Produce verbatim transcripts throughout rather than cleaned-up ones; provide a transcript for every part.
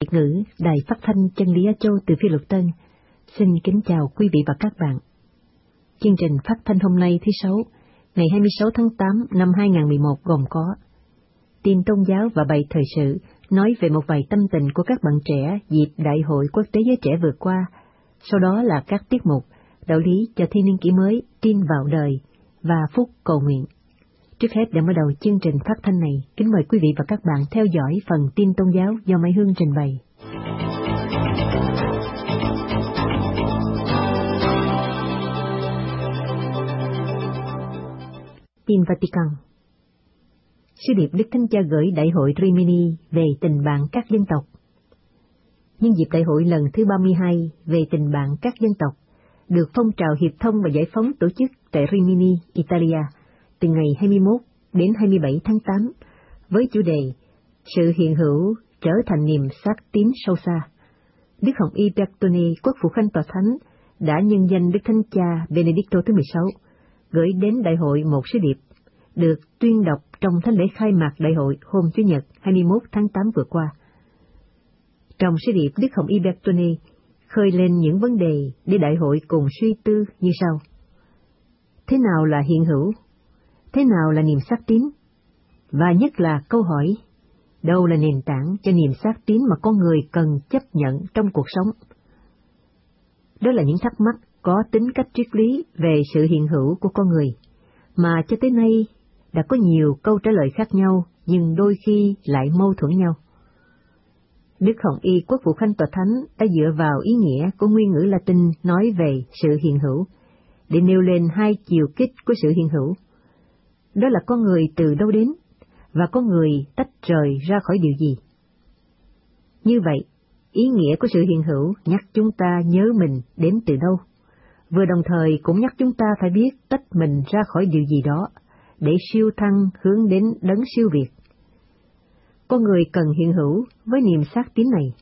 Việt ngữ Đài Phát thanh Chân lý Á Châu từ Phi Luật Tân xin kính chào quý vị và các bạn. Chương trình phát thanh hôm nay thứ Sáu, ngày hai mươi sáu tháng tám năm hai nghìn không trăm mười một gồm có tin tôn giáo và bài thời sự nói về một vài tâm tình của các bạn trẻ dịp Đại hội Quốc tế Giới Trẻ vừa qua. Sau đó là các tiết mục đạo lý cho thiên niên kỷ mới, tin vào đời và phúc cầu nguyện. Trước hết, để mở đầu chương trình phát thanh này, kính mời quý vị và các bạn theo dõi phần tin tôn giáo do Mai Hương trình bày. Tin Vatican. Sứ điệp Đức Thánh Cha gửi Đại hội Rimini về tình bạn các dân tộc. Nhân dịp Đại hội lần thứ ba mươi hai về tình bạn các dân tộc, được phong trào hiệp thông và giải phóng tổ chức tại Rimini, Italia, từ ngày hai mươi mốt đến hai mươi bảy tháng tám, với chủ đề Sự hiện hữu trở thành niềm xác tín sâu xa. Đức Hồng Y Bertone, Quốc vụ Khanh Tòa Thánh, đã nhân danh Đức Thánh Cha Benedicto thứ mười sáu, gửi đến Đại hội một sứ điệp, được tuyên đọc trong thánh lễ khai mạc Đại hội hôm Chủ nhật hai mươi mốt tháng tám vừa qua. Trong sứ điệp, Đức Hồng Y Bertone khơi lên những vấn đề để Đại hội cùng suy tư như sau. Thế nào là hiện hữu? Thế nào là niềm xác tín? Và nhất là câu hỏi, đâu là nền tảng cho niềm xác tín mà con người cần chấp nhận trong cuộc sống? Đó là những thắc mắc có tính cách triết lý về sự hiện hữu của con người, mà cho tới nay đã có nhiều câu trả lời khác nhau, nhưng đôi khi lại mâu thuẫn nhau. Đức Hồng Y Quốc vụ Khanh Tòa Thánh đã dựa vào ý nghĩa của nguyên ngữ Latin nói về sự hiện hữu, để nêu lên hai chiều kích của sự hiện hữu. Đó là con người từ đâu đến, và con người tách rời ra khỏi điều gì. Như vậy, ý nghĩa của sự hiện hữu nhắc chúng ta nhớ mình đến từ đâu, vừa đồng thời cũng nhắc chúng ta phải biết tách mình ra khỏi điều gì đó, để siêu thăng hướng đến đấng siêu việt. Con người cần hiện hữu với niềm xác tín này.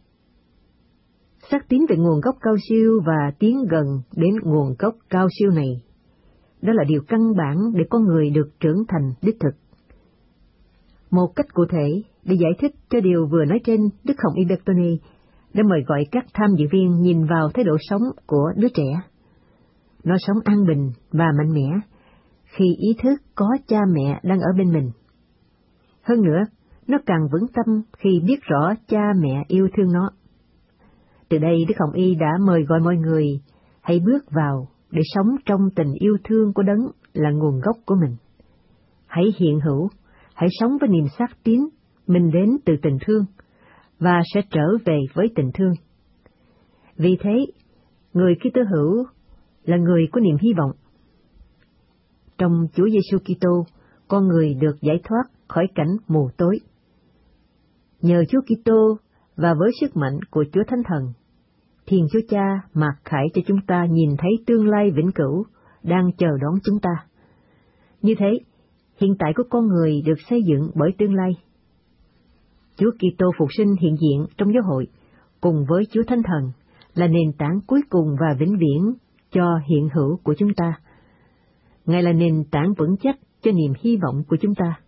Xác tín về nguồn gốc cao siêu và tiến gần đến nguồn gốc cao siêu này, đó là điều căn bản để con người được trưởng thành đích thực. Một cách cụ thể, để giải thích cho điều vừa nói trên, Đức Hồng Y Bertone đã mời gọi các tham dự viên nhìn vào thái độ sống của đứa trẻ. Nó sống an bình và mạnh mẽ khi ý thức có cha mẹ đang ở bên mình. Hơn nữa, nó càng vững tâm khi biết rõ cha mẹ yêu thương nó. Từ đây, Đức Hồng Y đã mời gọi mọi người hãy bước vào để sống trong tình yêu thương của đấng là nguồn gốc của mình. Hãy hiện hữu, hãy sống với niềm xác tín mình đến từ tình thương, và sẽ trở về với tình thương. Vì thế, người Kitô hữu là người có niềm hy vọng. Trong Chúa Giêsu Kitô, con người được giải thoát khỏi cảnh mù tối. Nhờ Chúa Kitô và với sức mạnh của Chúa Thánh Thần, Thiên Chúa Cha mặc khải cho chúng ta nhìn thấy tương lai vĩnh cửu đang chờ đón chúng ta. Như thế, hiện tại của con người được xây dựng bởi tương lai. Chúa Kitô phục sinh hiện diện trong giáo hội, cùng với Chúa Thánh Thần, là nền tảng cuối cùng và vĩnh viễn cho hiện hữu của chúng ta. Ngài là nền tảng vững chắc cho niềm hy vọng của chúng ta.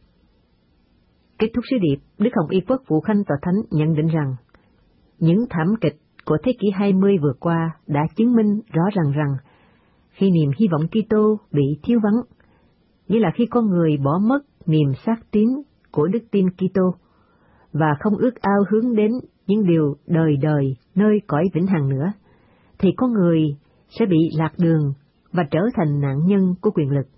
Kết thúc sứ điệp, Đức Hồng Y Quốc vụ Khanh Tòa Thánh nhận định rằng, những thảm kịch của thế kỷ hai mươi vừa qua đã chứng minh rõ ràng rằng, khi niềm hy vọng Kitô bị thiếu vắng, nghĩa là khi con người bỏ mất niềm xác tín của đức tin Kitô và không ước ao hướng đến những điều đời đời nơi cõi vĩnh hằng nữa, thì con người sẽ bị lạc đường và trở thành nạn nhân của quyền lực.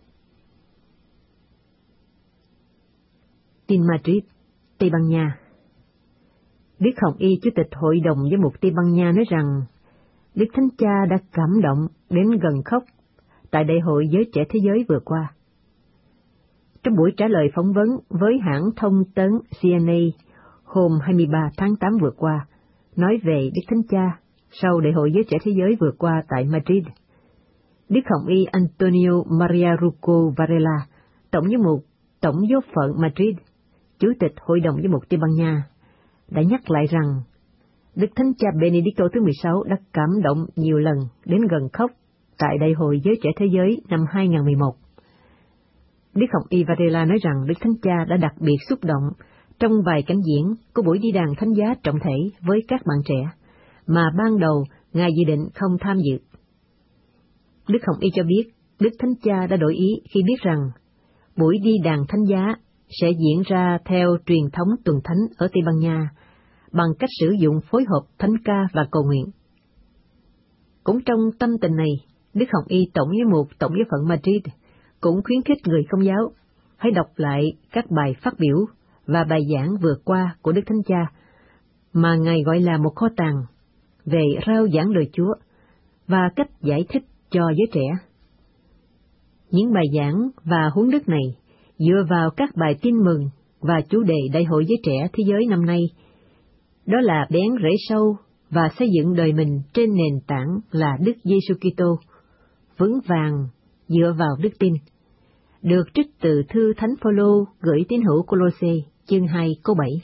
Tin Madrid, Tây Ban Nha. Đức Hồng Y Chủ tịch Hội đồng Giám mục Tây Ban Nha nói rằng, Đức Thánh Cha đã cảm động đến gần khóc tại Đại hội Giới Trẻ Thế Giới vừa qua. Trong buổi trả lời phỏng vấn với hãng thông tấn xê en a hôm hai mươi ba tháng tám vừa qua, nói về Đức Thánh Cha sau Đại hội Giới Trẻ Thế Giới vừa qua tại Madrid, Đức Hồng Y Antonio Maria Rocco Varela, Tổng giám mục Tổng giáo phận Madrid, Chủ tịch Hội đồng Giám mục Tây Ban Nha, đã nhắc lại rằng Đức Thánh Cha Benedicto thứ mười sáu đã cảm động nhiều lần đến gần khóc tại Đại hội Giới Trẻ Thế Giới năm hai nghìn không trăm mười một. Đức Hồng Y Varela nói rằng Đức Thánh Cha đã đặc biệt xúc động trong vài cảnh diễn của buổi đi đàn thánh giá trọng thể với các bạn trẻ, mà ban đầu Ngài dự định không tham dự. Đức Hồng Y cho biết, Đức Thánh Cha đã đổi ý khi biết rằng buổi đi đàn thánh giá sẽ diễn ra theo truyền thống tuần thánh ở Tây Ban Nha, bằng cách sử dụng phối hợp thánh ca và cầu nguyện. Cũng trong tâm tình này, Đức Hồng Y Tổng giám mục Tổng giáo phận Madrid cũng khuyến khích người Công giáo hãy đọc lại các bài phát biểu và bài giảng vừa qua của Đức Thánh Cha, mà Ngài gọi là một kho tàng về rao giảng lời Chúa và cách giải thích cho giới trẻ. Những bài giảng và huấn đức này dựa vào các bài tin mừng và chủ đề Đại hội Giới Trẻ Thế Giới năm nay, đó là bén rễ sâu và xây dựng đời mình trên nền tảng là Đức Giêsu Kitô, vững vàng dựa vào đức tin, được trích từ thư Thánh Phaolô gửi tín hữu Cô-lô-sê chương hai câu bảy.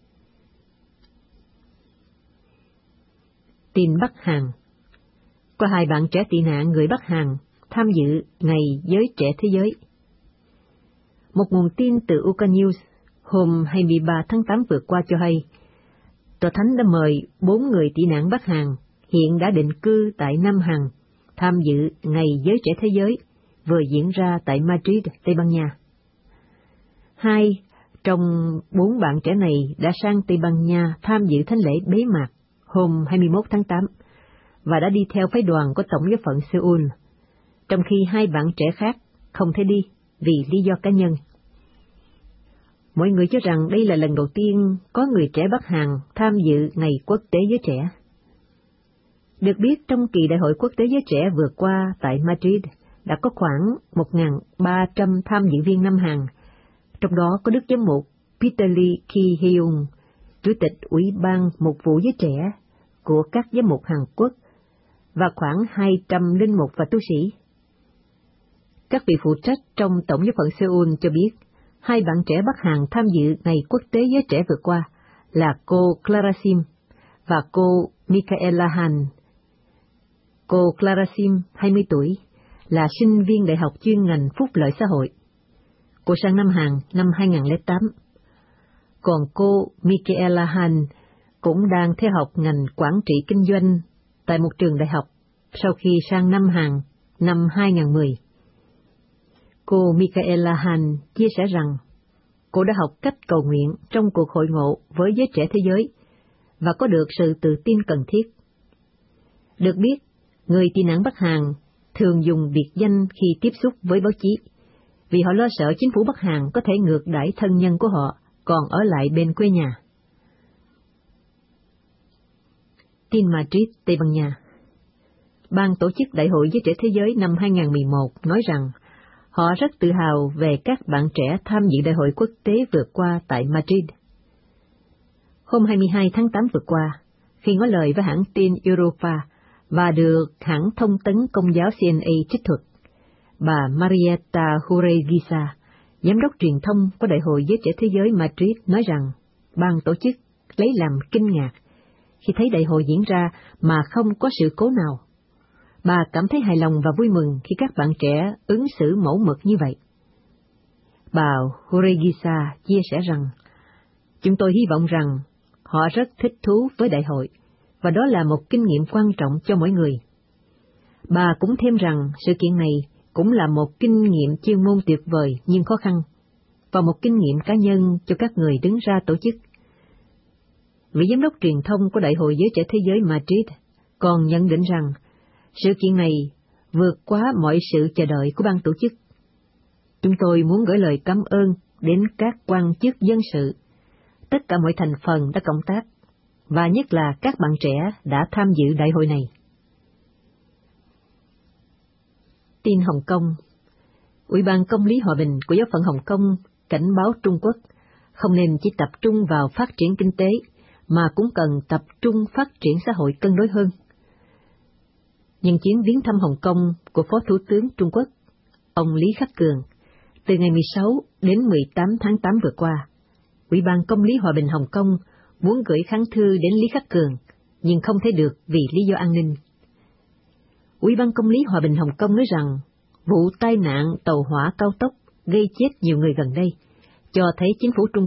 Tin Bắc Hàn. Có hai bạn trẻ tị nạn người Bắc Hàn tham dự Ngày Giới Trẻ Thế Giới. Một nguồn tin từ Uka News hôm hai mươi ba tháng tám vừa qua cho hay, Tòa Thánh đã mời bốn người tị nạn Bắc Hàn hiện đã định cư tại Nam Hàn tham dự Ngày Giới Trẻ Thế Giới vừa diễn ra tại Madrid, Tây Ban Nha. Hai trong bốn bạn trẻ này đã sang Tây Ban Nha tham dự thánh lễ bế mạc hôm hai mươi mốt tháng tám và đã đi theo phái đoàn của Tổng giáo phận Seoul, trong khi hai bạn trẻ khác không thể đi vì lý do cá nhân. Mọi người cho rằng đây là lần đầu tiên có người trẻ Bắc Hàn tham dự Ngày Quốc tế Giới Trẻ. Được biết, trong kỳ Đại hội Quốc tế Giới Trẻ vừa qua tại Madrid đã có khoảng một nghìn ba trăm tham dự viên Nam Hàn, trong đó có Đức Giám mục Peter Lee Ki-hyung, Chủ tịch Ủy ban Mục vụ Giới Trẻ của các giám mục Hàn Quốc, và khoảng hai trăm linh mục và tu sĩ. Các vị phụ trách trong Tổng giáo phận Seoul cho biết, hai bạn trẻ Bắc Hàn tham dự Ngày Quốc tế Giới Trẻ vừa qua là cô Clara Sim và cô Michaela Han. Cô Clara Sim, hai mươi tuổi, là sinh viên Đại học chuyên ngành Phúc lợi xã hội. Cô sang Nam Hàn năm hai nghìn không trăm lẻ tám. Còn cô Michaela Han cũng đang theo học ngành quản trị kinh doanh tại một trường đại học sau khi sang Nam Hàn năm hai nghìn không trăm mười. Cô Michaela Han chia sẻ rằng cô đã học cách cầu nguyện trong cuộc hội ngộ với giới trẻ thế giới và có được sự tự tin cần thiết. Được biết, người tị nạn Bắc Hàn thường dùng biệt danh khi tiếp xúc với báo chí, vì họ lo sợ chính phủ Bắc Hàn có thể ngược đãi thân nhân của họ còn ở lại bên quê nhà. Tin Madrid, Tây Ban Nha. Ban tổ chức Đại hội Giới Trẻ Thế Giới năm hai nghìn không trăm mười một nói rằng họ rất tự hào về các bạn trẻ tham dự Đại hội quốc tế vừa qua tại Madrid. Hôm hai mươi hai tháng tám vừa qua, khi nói lời với hãng tin Europa và được hãng thông tấn Công giáo xê en a trích thuật, bà Marieta Hureguisa, giám đốc truyền thông của Đại hội Giới Trẻ Thế Giới Madrid, nói rằng ban tổ chức lấy làm kinh ngạc khi thấy đại hội diễn ra mà không có sự cố nào. Bà cảm thấy hài lòng và vui mừng khi các bạn trẻ ứng xử mẫu mực như vậy. Bà Hureguisa chia sẻ rằng, chúng tôi hy vọng rằng họ rất thích thú với đại hội, và đó là một kinh nghiệm quan trọng cho mỗi người. Bà cũng thêm rằng sự kiện này cũng là một kinh nghiệm chuyên môn tuyệt vời nhưng khó khăn, và một kinh nghiệm cá nhân cho các người đứng ra tổ chức. Vị giám đốc truyền thông của Đại hội Giới Trẻ Thế Giới Madrid còn nhận định rằng sự kiện này vượt quá mọi sự chờ đợi của ban tổ chức. Chúng tôi muốn gửi lời cảm ơn đến các quan chức dân sự, tất cả mọi thành phần đã cộng tác, và nhất là các bạn trẻ đã tham dự đại hội này. Tin Hồng Kông. Ủy ban Công lý Hòa bình của giáo phận Hồng Kông cảnh báo Trung Quốc không nên chỉ tập trung vào phát triển kinh tế, mà cũng cần tập trung phát triển xã hội cân đối hơn. Nhân chuyến viếng thăm Hồng Kông của Phó Thủ tướng Trung Quốc, ông Lý Khắc Cường, từ ngày mười sáu đến mười tám tháng tám vừa qua, Ủy ban Công lý Hòa bình Hồng Kông muốn gửi kháng thư đến Lý Khắc Cường, nhưng không thể được vì lý do an ninh. Ủy ban Công lý Hòa bình Hồng Kông nói rằng vụ tai nạn tàu hỏa cao tốc gây chết nhiều người gần đây cho thấy chính phủ Trung Quốc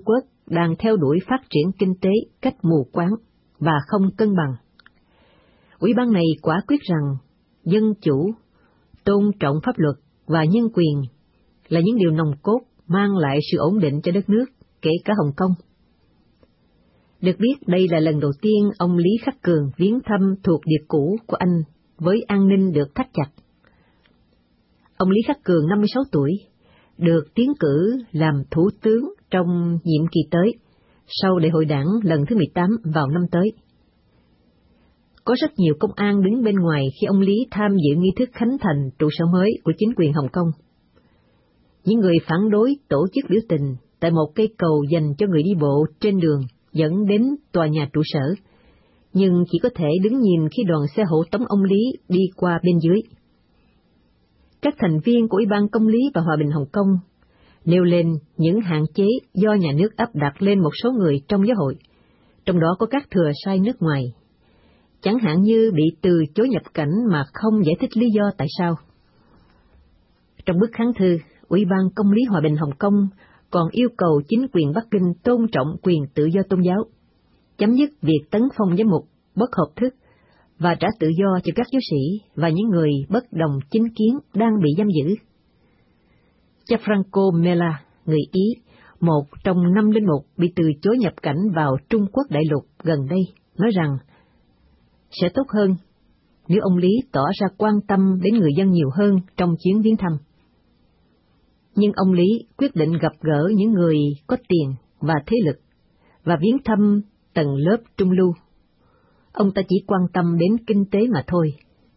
đang theo đuổi phát triển kinh tế cách mù quáng và không cân bằng. Ủy ban này quả quyết rằng dân chủ, tôn trọng pháp luật và nhân quyền là những điều nòng cốt mang lại sự ổn định cho đất nước, kể cả Hồng Kông. Được biết đây là lần đầu tiên ông Lý Khắc Cường viếng thăm thuộc địa cũ của Anh với an ninh được thắt chặt. Ông Lý Khắc Cường năm mươi sáu tuổi, được tiến cử làm thủ tướng trong nhiệm kỳ tới, sau đại hội đảng lần thứ mười tám vào năm tới. Có rất nhiều công an đứng bên ngoài khi ông Lý tham dự nghi thức khánh thành trụ sở mới của chính quyền Hồng Kông. Những người phản đối tổ chức biểu tình tại một cây cầu dành cho người đi bộ trên đường dẫn đến tòa nhà trụ sở, nhưng chỉ có thể đứng nhìn khi đoàn xe hộ tống ông Lý đi qua bên dưới. Các thành viên của Ủy ban Công lý và Hòa bình Hồng Kông nêu lên những hạn chế do nhà nước áp đặt lên một số người trong giáo hội, trong đó có các thừa sai nước ngoài, chẳng hạn như bị từ chối nhập cảnh mà không giải thích lý do tại sao. Trong bức kháng thư, Ủy ban Công lý Hòa bình Hồng Kông còn yêu cầu chính quyền Bắc Kinh tôn trọng quyền tự do tôn giáo, chấm dứt việc tấn phong giám mục bất hợp thức và trả tự do cho các giáo sĩ và những người bất đồng chính kiến đang bị giam giữ. Gianfranco Mella, người Ý, một trong năm linh mục bị từ chối nhập cảnh vào Trung Quốc đại lục gần đây, nói rằng sẽ tốt hơn nếu ông Lý tỏ ra quan tâm đến người dân nhiều hơn trong chuyến viếng thăm. Nhưng ông Lý quyết định gặp gỡ những người có tiền và thế lực và viếng thăm tầng lớp trung lưu. Ông ta chỉ quan tâm đến kinh tế mà thôi.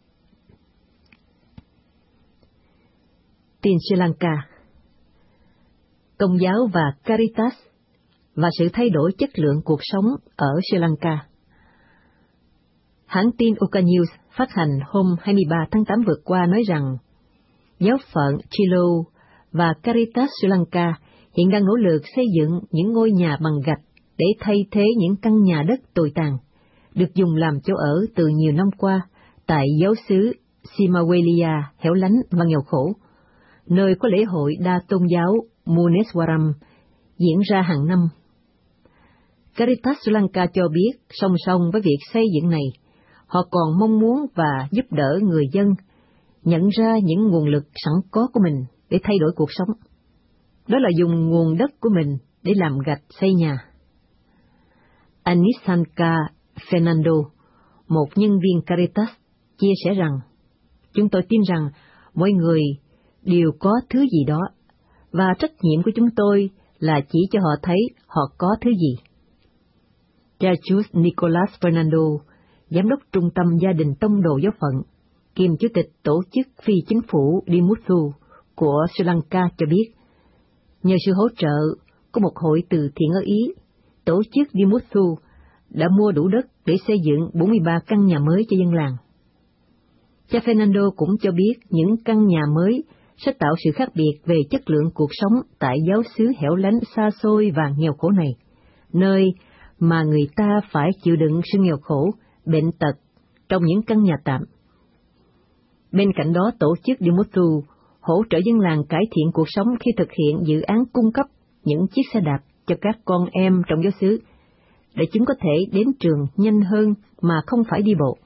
Tin Sri Lanka. Công giáo và Caritas và sự thay đổi chất lượng cuộc sống ở Sri Lanka. Hãng tin Oka News phát hành hôm hai mươi ba tháng tám vừa qua nói rằng giáo phận Chilo và Caritas Sri Lanka hiện đang nỗ lực xây dựng những ngôi nhà bằng gạch để thay thế những căn nhà đất tồi tàn, được dùng làm chỗ ở từ nhiều năm qua tại giáo xứ Simawelia hẻo lánh và nghèo khổ, nơi có lễ hội đa tôn giáo Muneswaram diễn ra hàng năm. Caritas Sri Lanka cho biết song song với việc xây dựng này, họ còn mong muốn và giúp đỡ người dân nhận ra những nguồn lực sẵn có của mình để thay đổi cuộc sống. Đó là dùng nguồn đất của mình để làm gạch xây nhà. Anisanka Fernando, một nhân viên Caritas, chia sẻ rằng, chúng tôi tin rằng mỗi người đều có thứ gì đó, và trách nhiệm của chúng tôi là chỉ cho họ thấy họ có thứ gì. Jesus Nicolas Fernando, giám đốc trung tâm gia đình tông đồ giáo phận, kiêm chủ tịch tổ chức phi chính phủ Dimuthu của Sri Lanka cho biết, nhờ sự hỗ trợ của một hội từ thiện ở Ý, tổ chức Dimuthu đã mua đủ đất để xây dựng bốn mươi ba căn nhà mới cho dân làng. Cha Fernando cũng cho biết những căn nhà mới sẽ tạo sự khác biệt về chất lượng cuộc sống tại giáo xứ hẻo lánh xa xôi và nghèo khổ này, nơi mà người ta phải chịu đựng sự nghèo khổ, bệnh tật trong những căn nhà tạm. Bên cạnh đó, tổ chức Dimuthu hỗ trợ dân làng cải thiện cuộc sống khi thực hiện dự án cung cấp những chiếc xe đạp cho các con em trong giáo xứ, để chúng có thể đến trường nhanh hơn mà không phải đi bộ.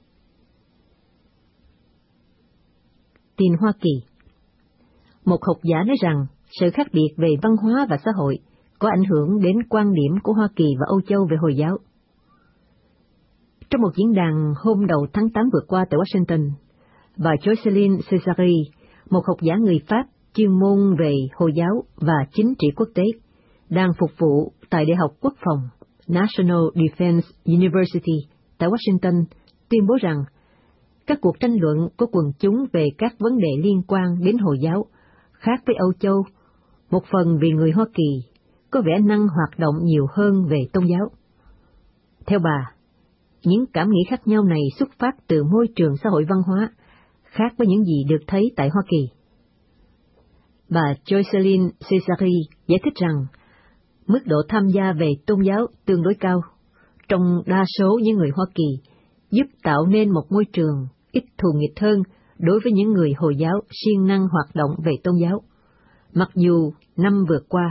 Tin Hoa Kỳ. Một học giả nói rằng sự khác biệt về văn hóa và xã hội có ảnh hưởng đến quan điểm của Hoa Kỳ và Âu Châu về Hồi giáo. Trong một diễn đàn hôm đầu tháng tám vừa qua tại Washington, bà Jocelyn Cesari, một học giả người Pháp chuyên môn về Hồi giáo và chính trị quốc tế, đang phục vụ tại Đại học Quốc phòng National Defense University tại Washington, tuyên bố rằng các cuộc tranh luận của quần chúng về các vấn đề liên quan đến Hồi giáo khác với Âu Châu, một phần vì người Hoa Kỳ có vẻ năng hoạt động nhiều hơn về tôn giáo. Theo bà, những cảm nghĩ khác nhau này xuất phát từ môi trường xã hội văn hóa, khác với những gì được thấy tại Hoa Kỳ. Bà Jocelyn Cesari giải thích rằng, mức độ tham gia về tôn giáo tương đối cao trong đa số những người Hoa Kỳ giúp tạo nên một môi trường ít thù nghịch hơn đối với những người Hồi giáo siêng năng hoạt động về tôn giáo. Mặc dù năm vừa qua,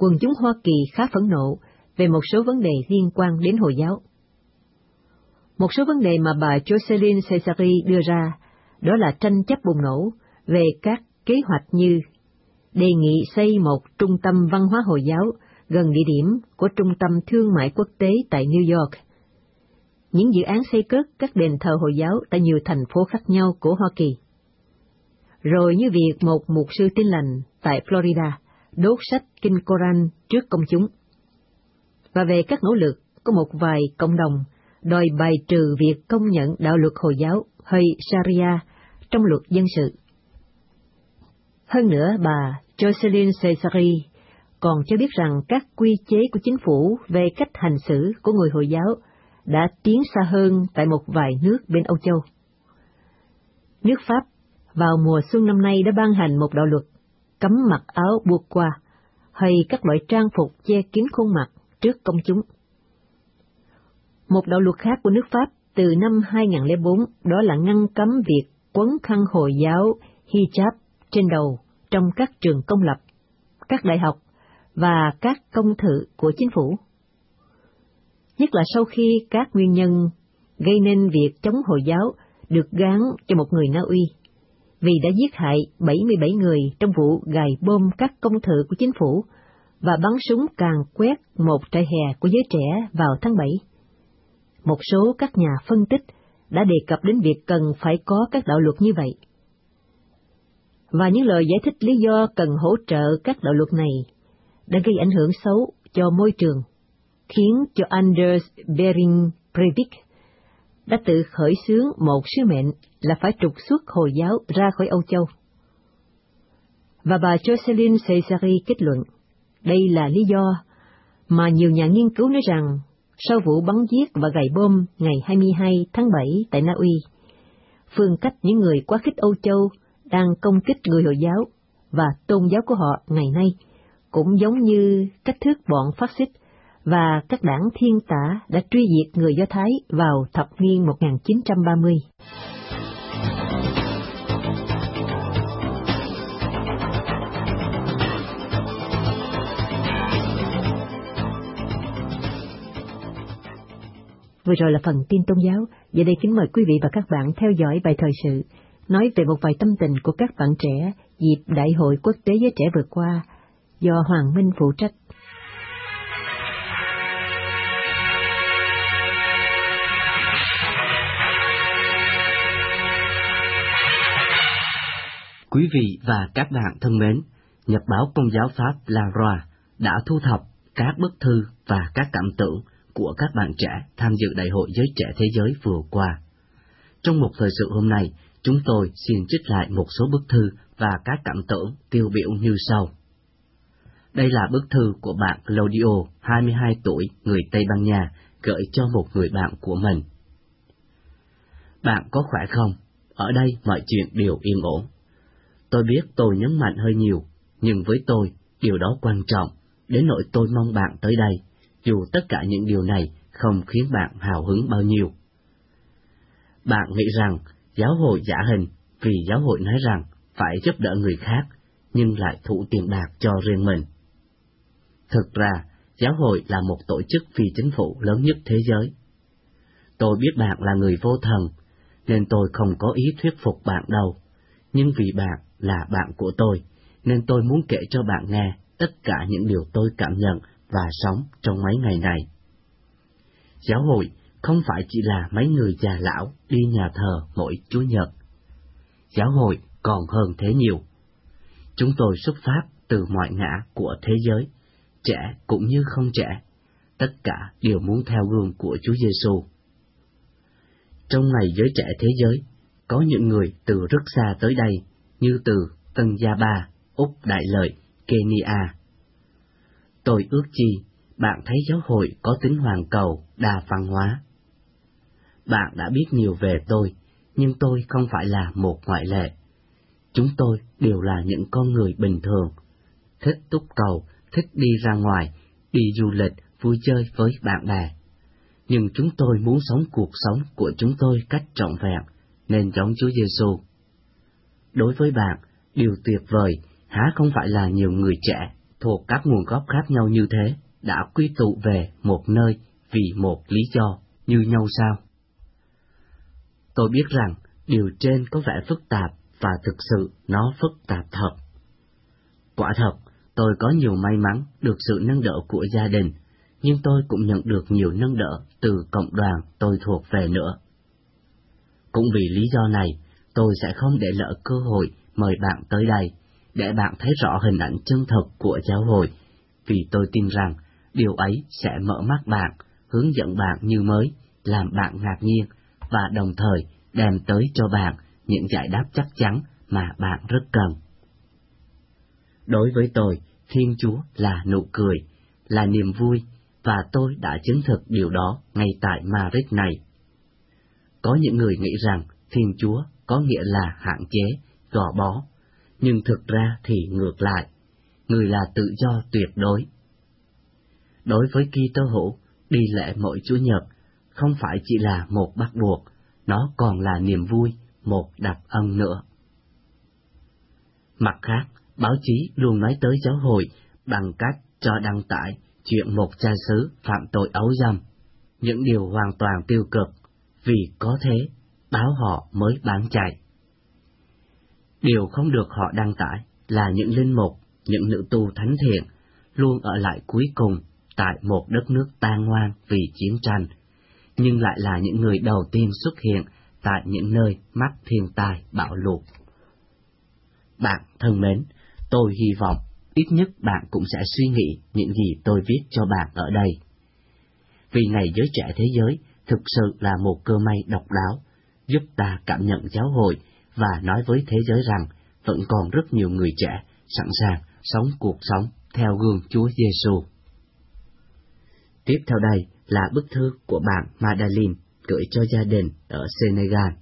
quần chúng Hoa Kỳ khá phẫn nộ về một số vấn đề liên quan đến Hồi giáo. Một số vấn đề mà bà Jocelyn Cesari đưa ra đó là tranh chấp bùng nổ về các kế hoạch như đề nghị xây một trung tâm văn hóa Hồi giáo gần địa điểm của Trung tâm Thương mại Quốc tế tại New York, những dự án xây cất các đền thờ Hồi giáo tại nhiều thành phố khác nhau của Hoa Kỳ, rồi như việc một mục sư Tin lành tại Florida đốt sách Kinh Koran trước công chúng, và về các nỗ lực có một vài cộng đồng đòi bài trừ việc công nhận đạo luật Hồi giáo hay Sharia trong luật dân sự. Hơn nữa, bà Jocelyn Cesari còn cho biết rằng các quy chế của chính phủ về cách hành xử của người Hồi giáo đã tiến xa hơn tại một vài nước bên Âu Châu. Nước Pháp vào mùa xuân năm nay đã ban hành một đạo luật cấm mặc áo burqa hay các loại trang phục che kín khuôn mặt trước công chúng. Một đạo luật khác của nước Pháp từ năm hai không không bốn đó là ngăn cấm việc quấn khăn Hồi giáo hijab trên đầu trong các trường công lập, các đại học và các công thự của chính phủ. Nhất là sau khi các nguyên nhân gây nên việc chống Hồi giáo được gán cho một người Na Uy, vì đã giết hại bảy mươi bảy người trong vụ gài bom các công thự của chính phủ và bắn súng càn quét một trại hè của giới trẻ vào tháng bảy. Một số các nhà phân tích đã đề cập đến việc cần phải có các đạo luật như vậy. Và những lời giải thích lý do cần hỗ trợ các đạo luật này đã gây ảnh hưởng xấu cho môi trường, khiến cho Anders Behring Breivik đã tự khởi xướng một sứ mệnh là phải trục xuất Hồi giáo ra khỏi Âu Châu. Và bà Jocelyn Cesari kết luận, đây là lý do mà nhiều nhà nghiên cứu nói rằng sau vụ bắn giết và gài bom ngày hai mươi hai tháng bảy tại Na Uy, phương cách những người quá khích Âu Châu đang công kích người Hồi giáo và tôn giáo của họ ngày nay cũng giống như cách thức bọn phát xít và các đảng thiên tả đã truy diệt người Do Thái vào thập niên một nghìn chín trăm ba mươi. Vừa rồi là phần tin tôn giáo. Giờ đây kính mời quý vị và các bạn theo dõi bài thời sự, nói về một vài tâm tình của các bạn trẻ dịp Đại hội Quốc tế Giới Trẻ vừa qua, do Hoàng Minh phụ trách. Quý vị và các bạn thân mến, Nhật báo Công giáo Pháp La Roi đã thu thập các bức thư và các cảm tưởng của các bạn trẻ tham dự Đại hội Giới Trẻ Thế Giới vừa qua. Trong một thời sự hôm nay, chúng tôi xin trích lại một số bức thư và các cảm tưởng tiêu biểu như sau. Đây là bức thư của bạn Claudio, hai mươi hai tuổi, người Tây Ban Nha, gửi cho một người bạn của mình. Bạn có khỏe không? Ở đây mọi chuyện đều yên ổn. Tôi biết tôi nhấn mạnh hơi nhiều, nhưng với tôi, điều đó quan trọng, đến nỗi tôi mong bạn tới đây, dù tất cả những điều này không khiến bạn hào hứng bao nhiêu. Bạn nghĩ rằng giáo hội giả hình vì giáo hội nói rằng phải giúp đỡ người khác, nhưng lại thụ tiền bạc cho riêng mình. Thực ra, giáo hội là một tổ chức phi chính phủ lớn nhất thế giới. Tôi biết bạn là người vô thần, nên tôi không có ý thuyết phục bạn đâu, nhưng vì bạn là bạn của tôi, nên tôi muốn kể cho bạn nghe tất cả những điều tôi cảm nhận và sống trong mấy ngày này. Giáo hội không phải chỉ là mấy người già lão đi nhà thờ mỗi Chủ nhật. Giáo hội còn hơn thế nhiều. Chúng tôi xuất phát từ mọi ngã của thế giới, trẻ cũng như không trẻ, tất cả đều muốn theo gương của Chúa Giêsu. Trong ngày giới trẻ thế giới, có những người từ rất xa tới đây, như từ Tân Gia Ba, Úc Đại Lợi, Kenya. Tôi ước chi bạn thấy giáo hội có tính hoàn cầu, đa văn hóa. Bạn đã biết nhiều về tôi, nhưng tôi không phải là một ngoại lệ. Chúng tôi đều là những con người bình thường, thích túc cầu, thích đi ra ngoài, đi du lịch, vui chơi với bạn bè. Nhưng chúng tôi muốn sống cuộc sống của chúng tôi cách trọn vẹn, nên giống Chúa Giêsu. Đối với bạn, điều tuyệt vời há không phải là nhiều người trẻ, thuộc các nguồn gốc khác nhau như thế đã quy tụ về một nơi vì một lý do như nhau sao? Tôi biết rằng điều trên có vẻ phức tạp và thực sự nó phức tạp thật. Quả thật, tôi có nhiều may mắn được sự nâng đỡ của gia đình, nhưng tôi cũng nhận được nhiều nâng đỡ từ cộng đoàn tôi thuộc về nữa. Cũng vì lý do này, tôi sẽ không để lỡ cơ hội mời bạn tới đây, để bạn thấy rõ hình ảnh chân thật của giáo hội, vì tôi tin rằng điều ấy sẽ mở mắt bạn, hướng dẫn bạn như mới, làm bạn ngạc nhiên, và đồng thời đem tới cho bạn những giải đáp chắc chắn mà bạn rất cần. Đối với tôi, Thiên Chúa là nụ cười, là niềm vui, và tôi đã chứng thực điều đó ngay tại Madrid này. Có những người nghĩ rằng Thiên Chúa có nghĩa là hạn chế, gò bó, nhưng thực ra thì ngược lại, người là tự do tuyệt đối. Đối với Kitô hữu, đi lễ mỗi Chủ nhật không phải chỉ là một bắt buộc, nó còn là niềm vui, một đặc ân nữa. Mặt khác, báo chí luôn nói tới giáo hội bằng cách cho đăng tải chuyện một cha xứ phạm tội ấu dâm, những điều hoàn toàn tiêu cực, vì có thế, báo họ mới bán chạy. Điều không được họ đăng tải là những linh mục, những nữ tu thánh thiện, luôn ở lại cuối cùng tại một đất nước tan hoang vì chiến tranh, nhưng lại là những người đầu tiên xuất hiện tại những nơi mắc thiên tai bão lụt. Bạn thân mến, tôi hy vọng ít nhất bạn cũng sẽ suy nghĩ những gì tôi viết cho bạn ở đây. Vì Ngày Giới Trẻ Thế Giới thực sự là một cơ may độc đáo, giúp ta cảm nhận giáo hội và nói với thế giới rằng vẫn còn rất nhiều người trẻ sẵn sàng sống cuộc sống theo gương Chúa Giêsu. Tiếp theo đây là bức thư của bạn Madeleine gửi cho gia đình ở Senegal.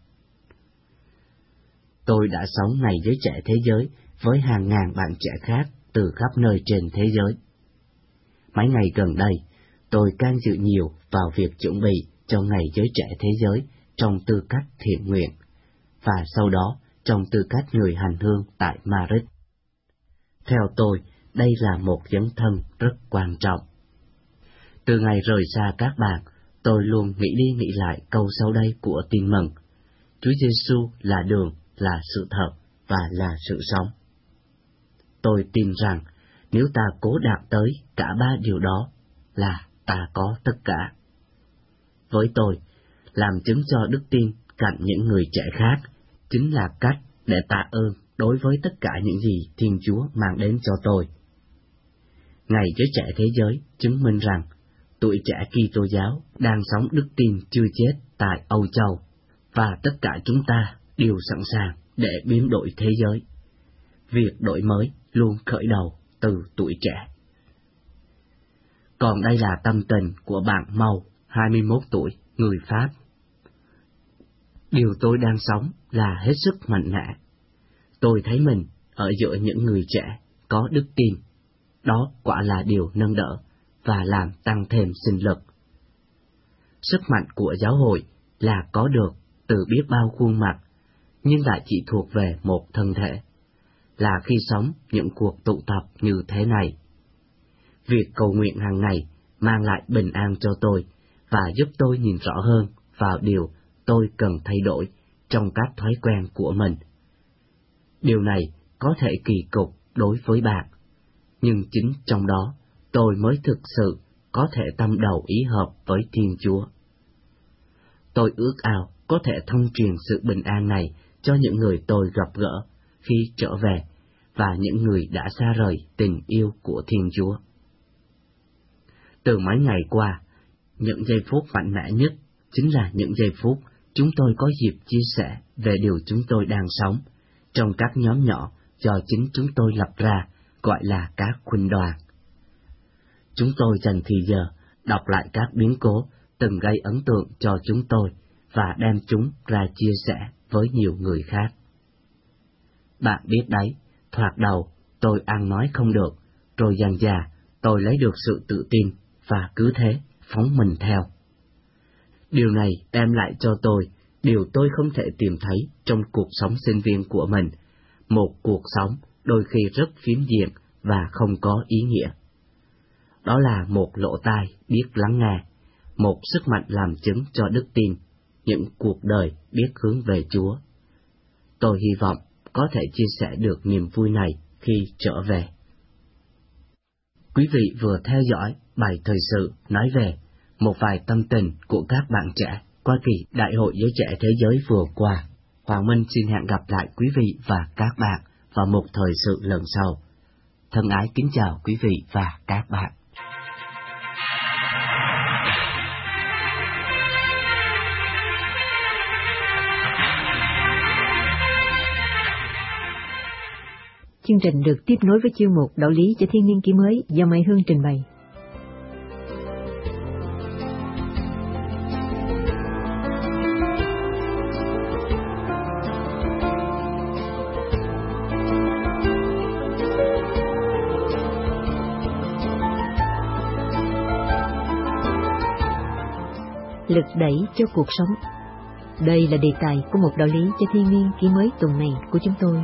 Tôi đã sống Ngày Giới Trẻ Thế Giới với hàng ngàn bạn trẻ khác từ khắp nơi trên thế giới. Mấy ngày gần đây, tôi can dự nhiều vào việc chuẩn bị cho Ngày Giới Trẻ Thế Giới trong tư cách thiện nguyện, và sau đó trong tư cách người hành hương tại Madrid. Theo tôi, đây là một dấn thân rất quan trọng. Từ ngày rời xa các bạn, tôi luôn nghĩ đi nghĩ lại câu sau đây của Tin Mừng: Chúa Giêsu là đường, là sự thật và là sự sống. Tôi tin rằng nếu ta cố đạt tới cả ba điều đó là ta có tất cả. Với tôi, làm chứng cho đức tin cạnh những người trẻ khác chính là cách để tạ ơn đối với tất cả những gì Thiên Chúa mang đến cho tôi. Ngày Giới Trẻ Thế Giới chứng minh rằng tuổi trẻ Kitô giáo đang sống đức tin chưa chết tại Âu Châu, và tất cả chúng ta đều sẵn sàng để biến đổi thế giới. Việc đổi mới luôn khởi đầu từ tuổi trẻ. Còn đây là tâm tình của bạn Mâu, hai mươi mốt tuổi, người Pháp. Điều tôi đang sống là hết sức mạnh mẽ. Tôi thấy mình ở giữa những người trẻ có đức tin. Đó quả là điều nâng đỡ và làm tăng thêm sinh lực. Sức mạnh của giáo hội là có được từ biết bao khuôn mặt, nhưng lại chỉ thuộc về một thân thể, là khi sống những cuộc tụ tập như thế này. Việc cầu nguyện hàng ngày mang lại bình an cho tôi và giúp tôi nhìn rõ hơn vào điều tôi cần thay đổi trong các thói quen của mình. Điều này có thể kỳ cục đối với bạn, nhưng chính trong đó tôi mới thực sự có thể tâm đầu ý hợp với Thiên Chúa. Tôi ước ao có thể thông truyền sự bình an này cho những người tôi gặp gỡ khi trở về và những người đã xa rời tình yêu của Thiên Chúa. Từ mấy ngày qua, những giây phút mạnh mẽ nhất chính là những giây phút chúng tôi có dịp chia sẻ về điều chúng tôi đang sống trong các nhóm nhỏ do chính chúng tôi lập ra, gọi là các huynh đoàn. Chúng tôi dành thì giờ đọc lại các biến cố từng gây ấn tượng cho chúng tôi và đem chúng ra chia sẻ với nhiều người khác. Bạn biết đấy, thoạt đầu tôi ăn nói không được, rồi dần dà tôi lấy được sự tự tin và cứ thế phóng mình theo. Điều này đem lại cho tôi điều tôi không thể tìm thấy trong cuộc sống sinh viên của mình, một cuộc sống đôi khi rất phiến diện và không có ý nghĩa. Đó là một lỗ tai biết lắng nghe, một sức mạnh làm chứng cho đức tin, những cuộc đời biết hướng về Chúa. Tôi hy vọng có thể chia sẻ được niềm vui này khi trở về. Quý vị vừa theo dõi bài thời sự nói về một vài tâm tình của các bạn trẻ qua kỳ Đại hội Giới Trẻ Thế Giới vừa qua. Hoàng Minh xin hẹn gặp lại quý vị và các bạn vào một thời sự lần sau. Thân ái kính chào quý vị và các bạn. Chương trình được tiếp nối với chuyên mục Đạo lý cho thiên niên kỷ mới do Mai Hương trình bày. Lực đẩy cho cuộc sống. Đây là đề tài của một đạo lý cho thiên niên kỷ mới tuần này của chúng tôi.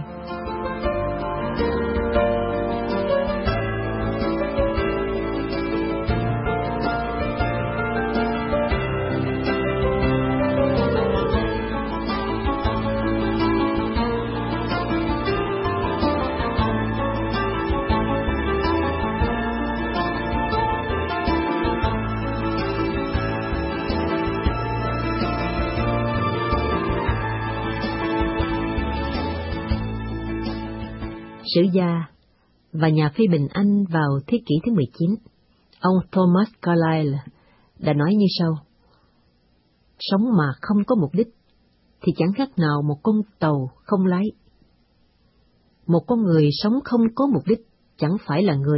Sử gia và nhà phê bình Anh vào thế kỷ thứ mười chín, ông Thomas Carlyle đã nói như sau: sống mà không có mục đích thì chẳng khác nào một con tàu không lái. Một con người sống không có mục đích chẳng phải là người.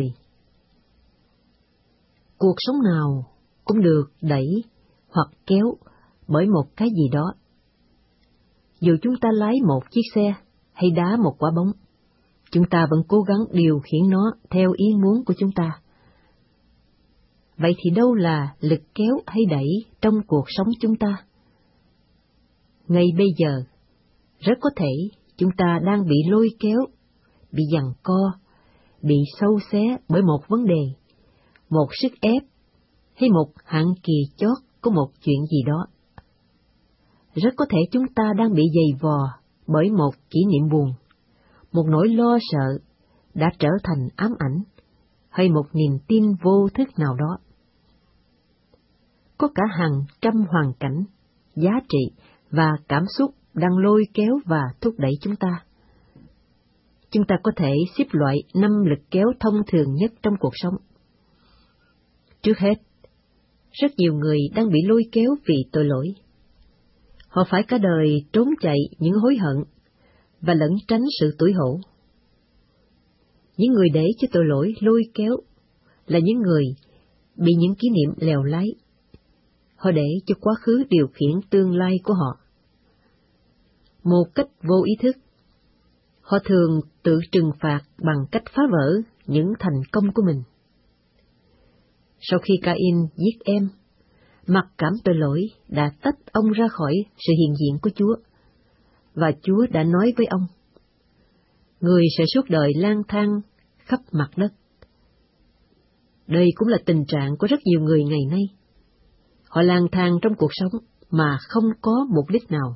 Cuộc sống nào cũng được đẩy hoặc kéo bởi một cái gì đó. Dù chúng ta lái một chiếc xe hay đá một quả bóng, chúng ta vẫn cố gắng điều khiển nó theo ý muốn của chúng ta. Vậy thì đâu là lực kéo hay đẩy trong cuộc sống chúng ta? Ngay bây giờ, rất có thể chúng ta đang bị lôi kéo, bị giằng co, bị sâu xé bởi một vấn đề, một sức ép hay một hạn kỳ chót của một chuyện gì đó. Rất có thể chúng ta đang bị dày vò bởi một kỷ niệm buồn, một nỗi lo sợ đã trở thành ám ảnh, hay một niềm tin vô thức nào đó. Có cả hàng trăm hoàn cảnh, giá trị và cảm xúc đang lôi kéo và thúc đẩy chúng ta. Chúng ta có thể xếp loại năm lực kéo thông thường nhất trong cuộc sống. Trước hết, rất nhiều người đang bị lôi kéo vì tội lỗi. Họ phải cả đời trốn chạy những hối hận và lẩn tránh sự tủi hổ. Những người để cho tội lỗi lôi kéo là những người bị những kỷ niệm lèo lái. Họ để cho quá khứ điều khiển tương lai của họ. Một cách vô ý thức, họ thường tự trừng phạt bằng cách phá vỡ những thành công của mình. Sau khi Cain giết em, mặc cảm tội lỗi đã tách ông ra khỏi sự hiện diện của Chúa, và Chúa đã nói với ông: người sẽ suốt đời lang thang khắp mặt đất. Đây cũng là tình trạng của rất nhiều người ngày nay. Họ lang thang trong cuộc sống mà không có mục đích nào.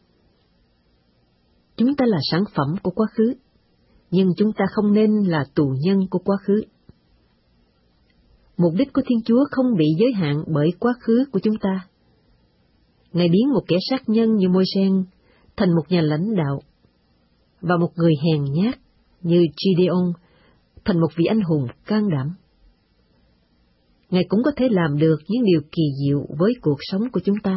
Chúng ta là sản phẩm của quá khứ, nhưng chúng ta không nên là tù nhân của quá khứ. Mục đích của Thiên Chúa không bị giới hạn bởi quá khứ của chúng ta. Ngài biến một kẻ sát nhân như Môi-sen thành một nhà lãnh đạo, và một người hèn nhát như Gideon thành một vị anh hùng can đảm. Ngài cũng có thể làm được những điều kỳ diệu với cuộc sống của chúng ta.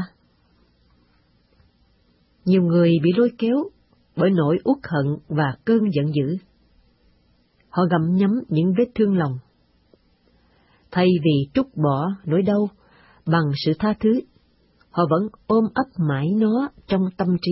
Nhiều người bị lôi kéo bởi nỗi uất hận và cơn giận dữ. Họ gặm nhấm những vết thương lòng. Thay vì trút bỏ nỗi đau bằng sự tha thứ, họ vẫn ôm ấp mãi nó trong tâm trí.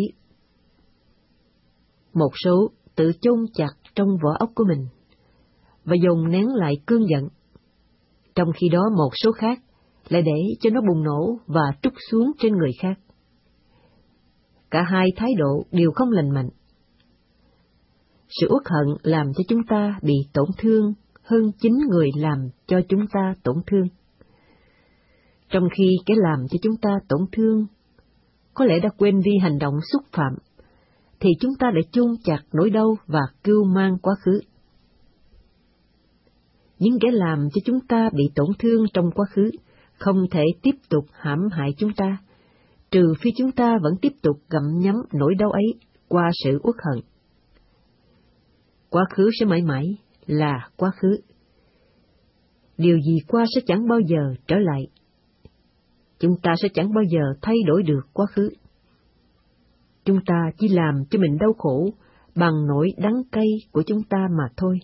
Một số tự chôn chặt trong vỏ óc của mình và dồn nén lại cơn giận, trong khi đó một số khác lại để cho nó bùng nổ và trút xuống trên người khác. Cả hai thái độ đều không lành mạnh. Sự uất hận làm cho chúng ta bị tổn thương hơn chính người làm cho chúng ta tổn thương. Trong khi kẻ làm cho chúng ta tổn thương có lẽ đã quên đi hành động xúc phạm, thì chúng ta lại chôn chặt nỗi đau và cưu mang quá khứ. Những kẻ làm cho chúng ta bị tổn thương trong quá khứ không thể tiếp tục hãm hại chúng ta, trừ phi chúng ta vẫn tiếp tục gặm nhấm nỗi đau ấy qua sự uất hận. Quá khứ sẽ mãi mãi là quá khứ. Điều gì qua sẽ chẳng bao giờ trở lại. Chúng ta sẽ chẳng bao giờ thay đổi được quá khứ. Chúng ta chỉ làm cho mình đau khổ bằng nỗi đắng cay của chúng ta mà thôi.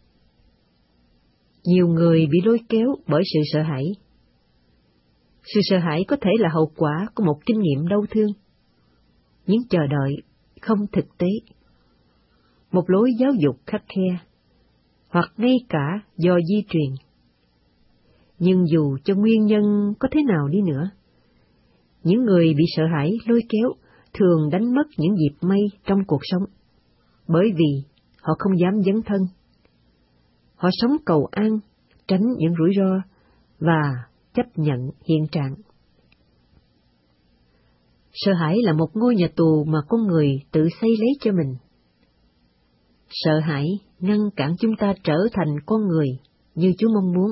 Nhiều người bị lôi kéo bởi sự sợ hãi. Sự sợ hãi có thể là hậu quả của một kinh nghiệm đau thương, những chờ đợi không thực tế, một lối giáo dục khắt khe, hoặc ngay cả do di truyền. Nhưng dù cho nguyên nhân có thế nào đi nữa, những người bị sợ hãi lôi kéo thường đánh mất những dịp may trong cuộc sống, bởi vì họ không dám dấn thân. Họ sống cầu an, tránh những rủi ro và chấp nhận hiện trạng. Sợ hãi là một ngôi nhà tù mà con người tự xây lấy cho mình. Sợ hãi ngăn cản chúng ta trở thành con người như Chúa mong muốn.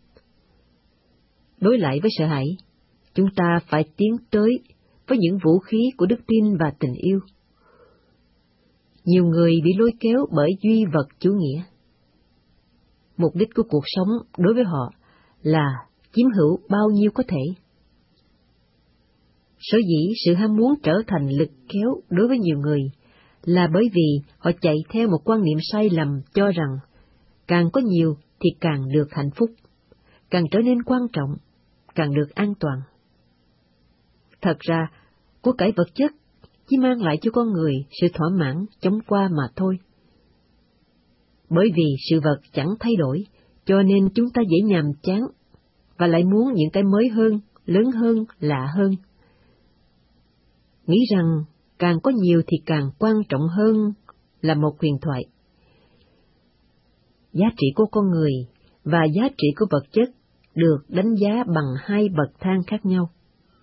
Đối lại với sợ hãi, chúng ta phải tiến tới với những vũ khí của đức tin và tình yêu. Nhiều người bị lôi kéo bởi duy vật chủ nghĩa. Mục đích của cuộc sống đối với họ là chiếm hữu bao nhiêu có thể. Sở dĩ sự ham muốn trở thành lực kéo đối với nhiều người là bởi vì họ chạy theo một quan niệm sai lầm cho rằng càng có nhiều thì càng được hạnh phúc, càng trở nên quan trọng, càng được an toàn. Thật ra, của cải vật chất chỉ mang lại cho con người sự thỏa mãn chóng qua mà thôi. Bởi vì sự vật chẳng thay đổi, cho nên chúng ta dễ nhàm chán và lại muốn những cái mới hơn, lớn hơn, lạ hơn. Nghĩ rằng càng có nhiều thì càng quan trọng hơn là một huyền thoại. Giá trị của con người và giá trị của vật chất được đánh giá bằng hai bậc thang khác nhau.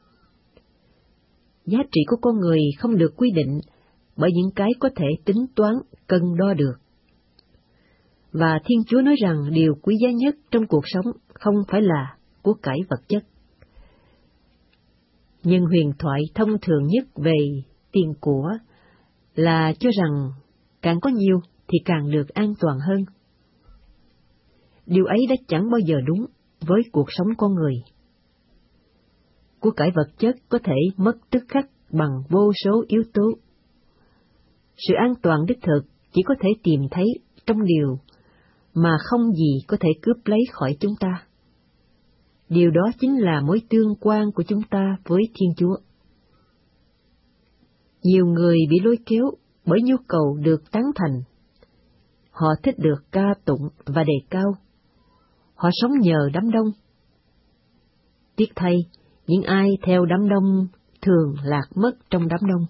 Giá trị của con người không được quy định bởi những cái có thể tính toán, cân đo được. Và Thiên Chúa nói rằng điều quý giá nhất trong cuộc sống không phải là của cải vật chất. Nhưng huyền thoại thông thường nhất về tiền của là cho rằng càng có nhiều thì càng được an toàn hơn. Điều ấy đã chẳng bao giờ đúng với cuộc sống con người. Của cải vật chất có thể mất tức khắc bằng vô số yếu tố. Sự an toàn đích thực chỉ có thể tìm thấy trong điều mà không gì có thể cướp lấy khỏi chúng ta. Điều đó chính là mối tương quan của chúng ta với Thiên Chúa. Nhiều người bị lôi kéo bởi nhu cầu được tán thành. Họ thích được ca tụng và đề cao. Họ sống nhờ đám đông. Tiếc thay, những ai theo đám đông thường lạc mất trong đám đông.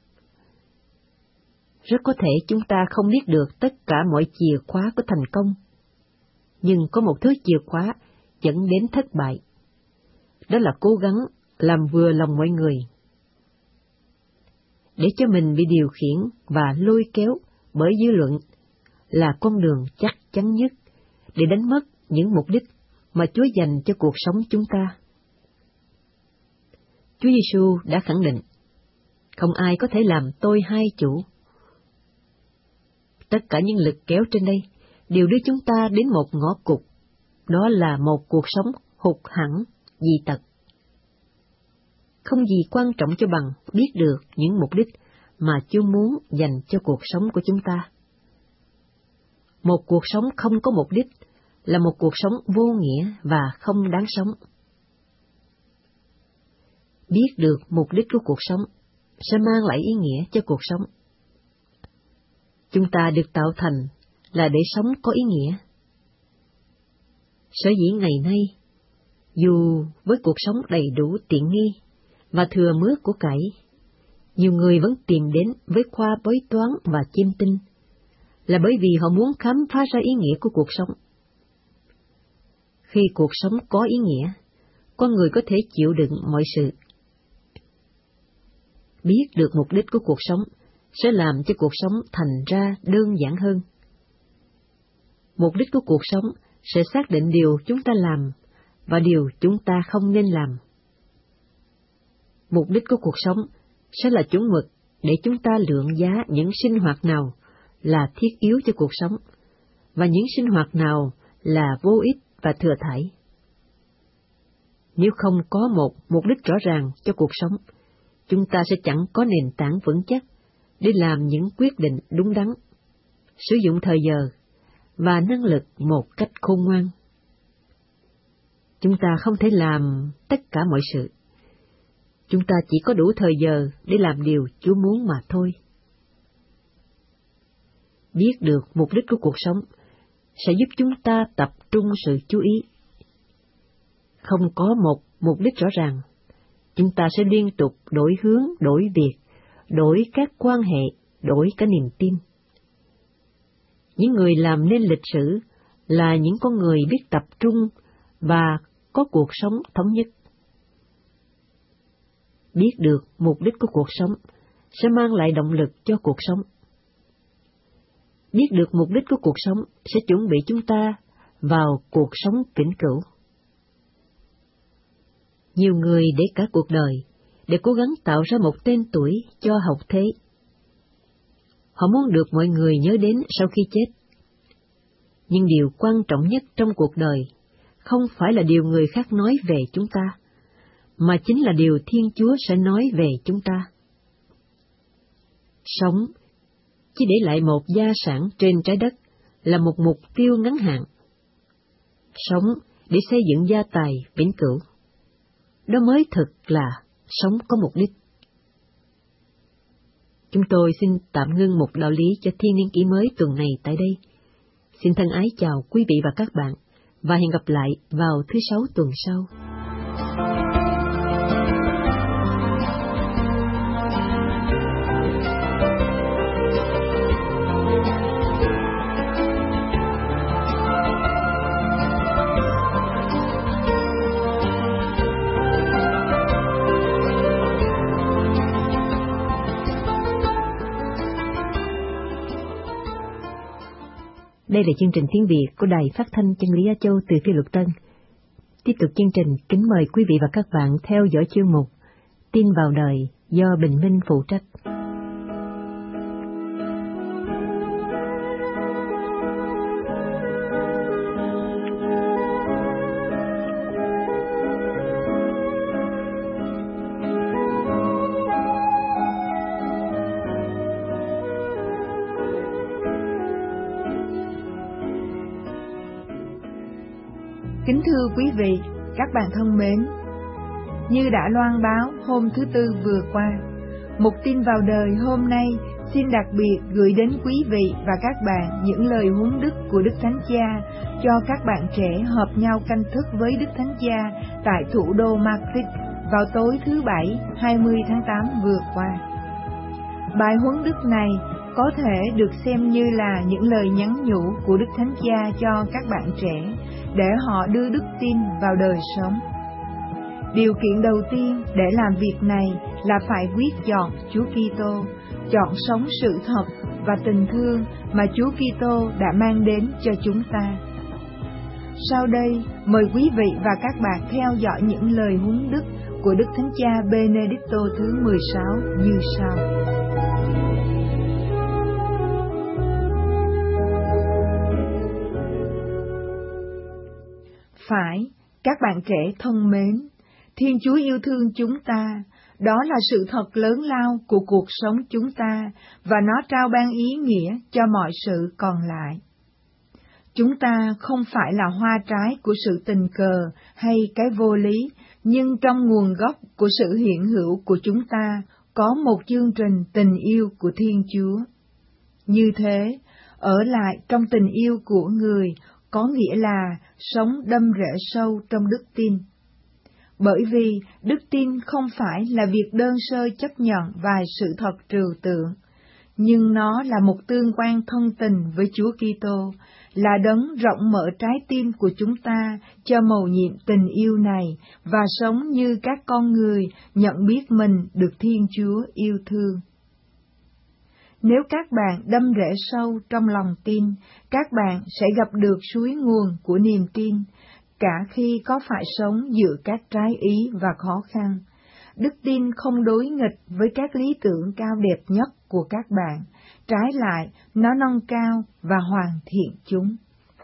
Rất có thể chúng ta không biết được tất cả mọi chìa khóa của thành công, nhưng có một thứ chìa khóa dẫn đến thất bại. Đó là cố gắng làm vừa lòng mọi người. Để cho mình bị điều khiển và lôi kéo bởi dư luận là con đường chắc chắn nhất để đánh mất những mục đích mà Chúa dành cho cuộc sống chúng ta. Chúa Giêsu đã khẳng định, không ai có thể làm tôi hai chủ. Tất cả những lực kéo trên đây đều đưa chúng ta đến một ngõ cụt, đó là một cuộc sống hụt hẫng, dị tật. Không gì quan trọng cho bằng biết được những mục đích mà Chúa muốn dành cho cuộc sống của chúng ta. Một cuộc sống không có mục đích là một cuộc sống vô nghĩa và không đáng sống. Biết được mục đích của cuộc sống sẽ mang lại ý nghĩa cho cuộc sống. Chúng ta được tạo thành là để sống có ý nghĩa. Sở dĩ ngày nay, dù với cuộc sống đầy đủ tiện nghi và thừa mứa của cải, nhiều người vẫn tìm đến với khoa bói toán và chiêm tinh, là bởi vì họ muốn khám phá ra ý nghĩa của cuộc sống. Khi cuộc sống có ý nghĩa, con người có thể chịu đựng mọi sự. Biết được mục đích của cuộc sống sẽ làm cho cuộc sống thành ra đơn giản hơn. Mục đích của cuộc sống sẽ xác định điều chúng ta làm và điều chúng ta không nên làm. Mục đích của cuộc sống sẽ là chuẩn mực để chúng ta lượng giá những sinh hoạt nào là thiết yếu cho cuộc sống, và những sinh hoạt nào là vô ích và thừa thãi. Nếu không có một mục đích rõ ràng cho cuộc sống, chúng ta sẽ chẳng có nền tảng vững chắc để làm những quyết định đúng đắn, sử dụng thời giờ và năng lực một cách khôn ngoan. Chúng ta không thể làm tất cả mọi sự. Chúng ta chỉ có đủ thời giờ để làm điều Chúa muốn mà thôi. Biết được mục đích của cuộc sống sẽ giúp chúng ta tập trung sự chú ý. Không có một mục đích rõ ràng, chúng ta sẽ liên tục đổi hướng, đổi việc, đổi các quan hệ, đổi cả niềm tin. Những người làm nên lịch sử là những con người biết tập trung và có cuộc sống thống nhất. Biết được mục đích của cuộc sống sẽ mang lại động lực cho cuộc sống. Biết được mục đích của cuộc sống sẽ chuẩn bị chúng ta vào cuộc sống vĩnh cửu. Nhiều người để cả cuộc đời để cố gắng tạo ra một tên tuổi cho hậu thế. Họ muốn được mọi người nhớ đến sau khi chết. Nhưng điều quan trọng nhất trong cuộc đời không phải là điều người khác nói về chúng ta, mà chính là điều Thiên Chúa sẽ nói về chúng ta. Sống chỉ để lại một gia sản trên trái đất là một mục tiêu ngắn hạn. Sống để xây dựng gia tài vĩnh cửu, đó mới thực là sống có mục đích. Chúng tôi xin tạm ngưng một đạo lý cho Thiên Niên Kỷ mới tuần này tại đây. Xin thân ái chào quý vị và các bạn, và hẹn gặp lại vào thứ Sáu tuần sau. Đây là chương trình tiếng Việt của Đài Phát thanh Chân lý Á Châu từ Phi Luật Tân. Tiếp tục chương trình, kính mời quý vị và các bạn theo dõi chuyên mục Tin vào đời do Bình Minh phụ trách. Kính thưa quý vị, các bạn thân mến, như đã loan báo hôm thứ Tư vừa qua, mục tin vào đời hôm nay xin đặc biệt gửi đến quý vị và các bạn những lời huấn đức của Đức Thánh Cha cho các bạn trẻ hợp nhau canh thức với Đức Thánh Cha tại thủ đô Madrid vào tối thứ Bảy hai mươi tháng tám vừa qua. Bài huấn đức này có thể được xem như là những lời nhắn nhủ của Đức Thánh Cha cho các bạn trẻ để họ đưa đức tin vào đời sống. Điều kiện đầu tiên để làm việc này là phải quyết chọn Chúa Kitô, chọn sống sự thật và tình thương mà Chúa Kitô đã mang đến cho chúng ta. Sau đây, mời quý vị và các bạn theo dõi những lời huấn đức của Đức Thánh Cha Benedicto thứ mười sáu như sau. Phải, các bạn trẻ thân mến, Thiên Chúa yêu thương chúng ta, đó là sự thật lớn lao của cuộc sống chúng ta, và nó trao ban ý nghĩa cho mọi sự còn lại. Chúng ta không phải là hoa trái của sự tình cờ hay cái vô lý, nhưng trong nguồn gốc của sự hiện hữu của chúng ta có một chương trình tình yêu của Thiên Chúa. Như thế, ở lại trong tình yêu của người có nghĩa là sống đâm rễ sâu trong đức tin. Bởi vì đức tin không phải là việc đơn sơ chấp nhận vài sự thật trừu tượng, nhưng nó là một tương quan thân tình với Chúa Kitô, là đấng rộng mở trái tim của chúng ta cho mầu nhiệm tình yêu này và sống như các con người nhận biết mình được Thiên Chúa yêu thương. Nếu các bạn đâm rễ sâu trong lòng tin, các bạn sẽ gặp được suối nguồn của niềm tin, cả khi có phải sống giữa các trái ý và khó khăn. Đức tin không đối nghịch với các lý tưởng cao đẹp nhất của các bạn, trái lại, nó nâng cao và hoàn thiện chúng.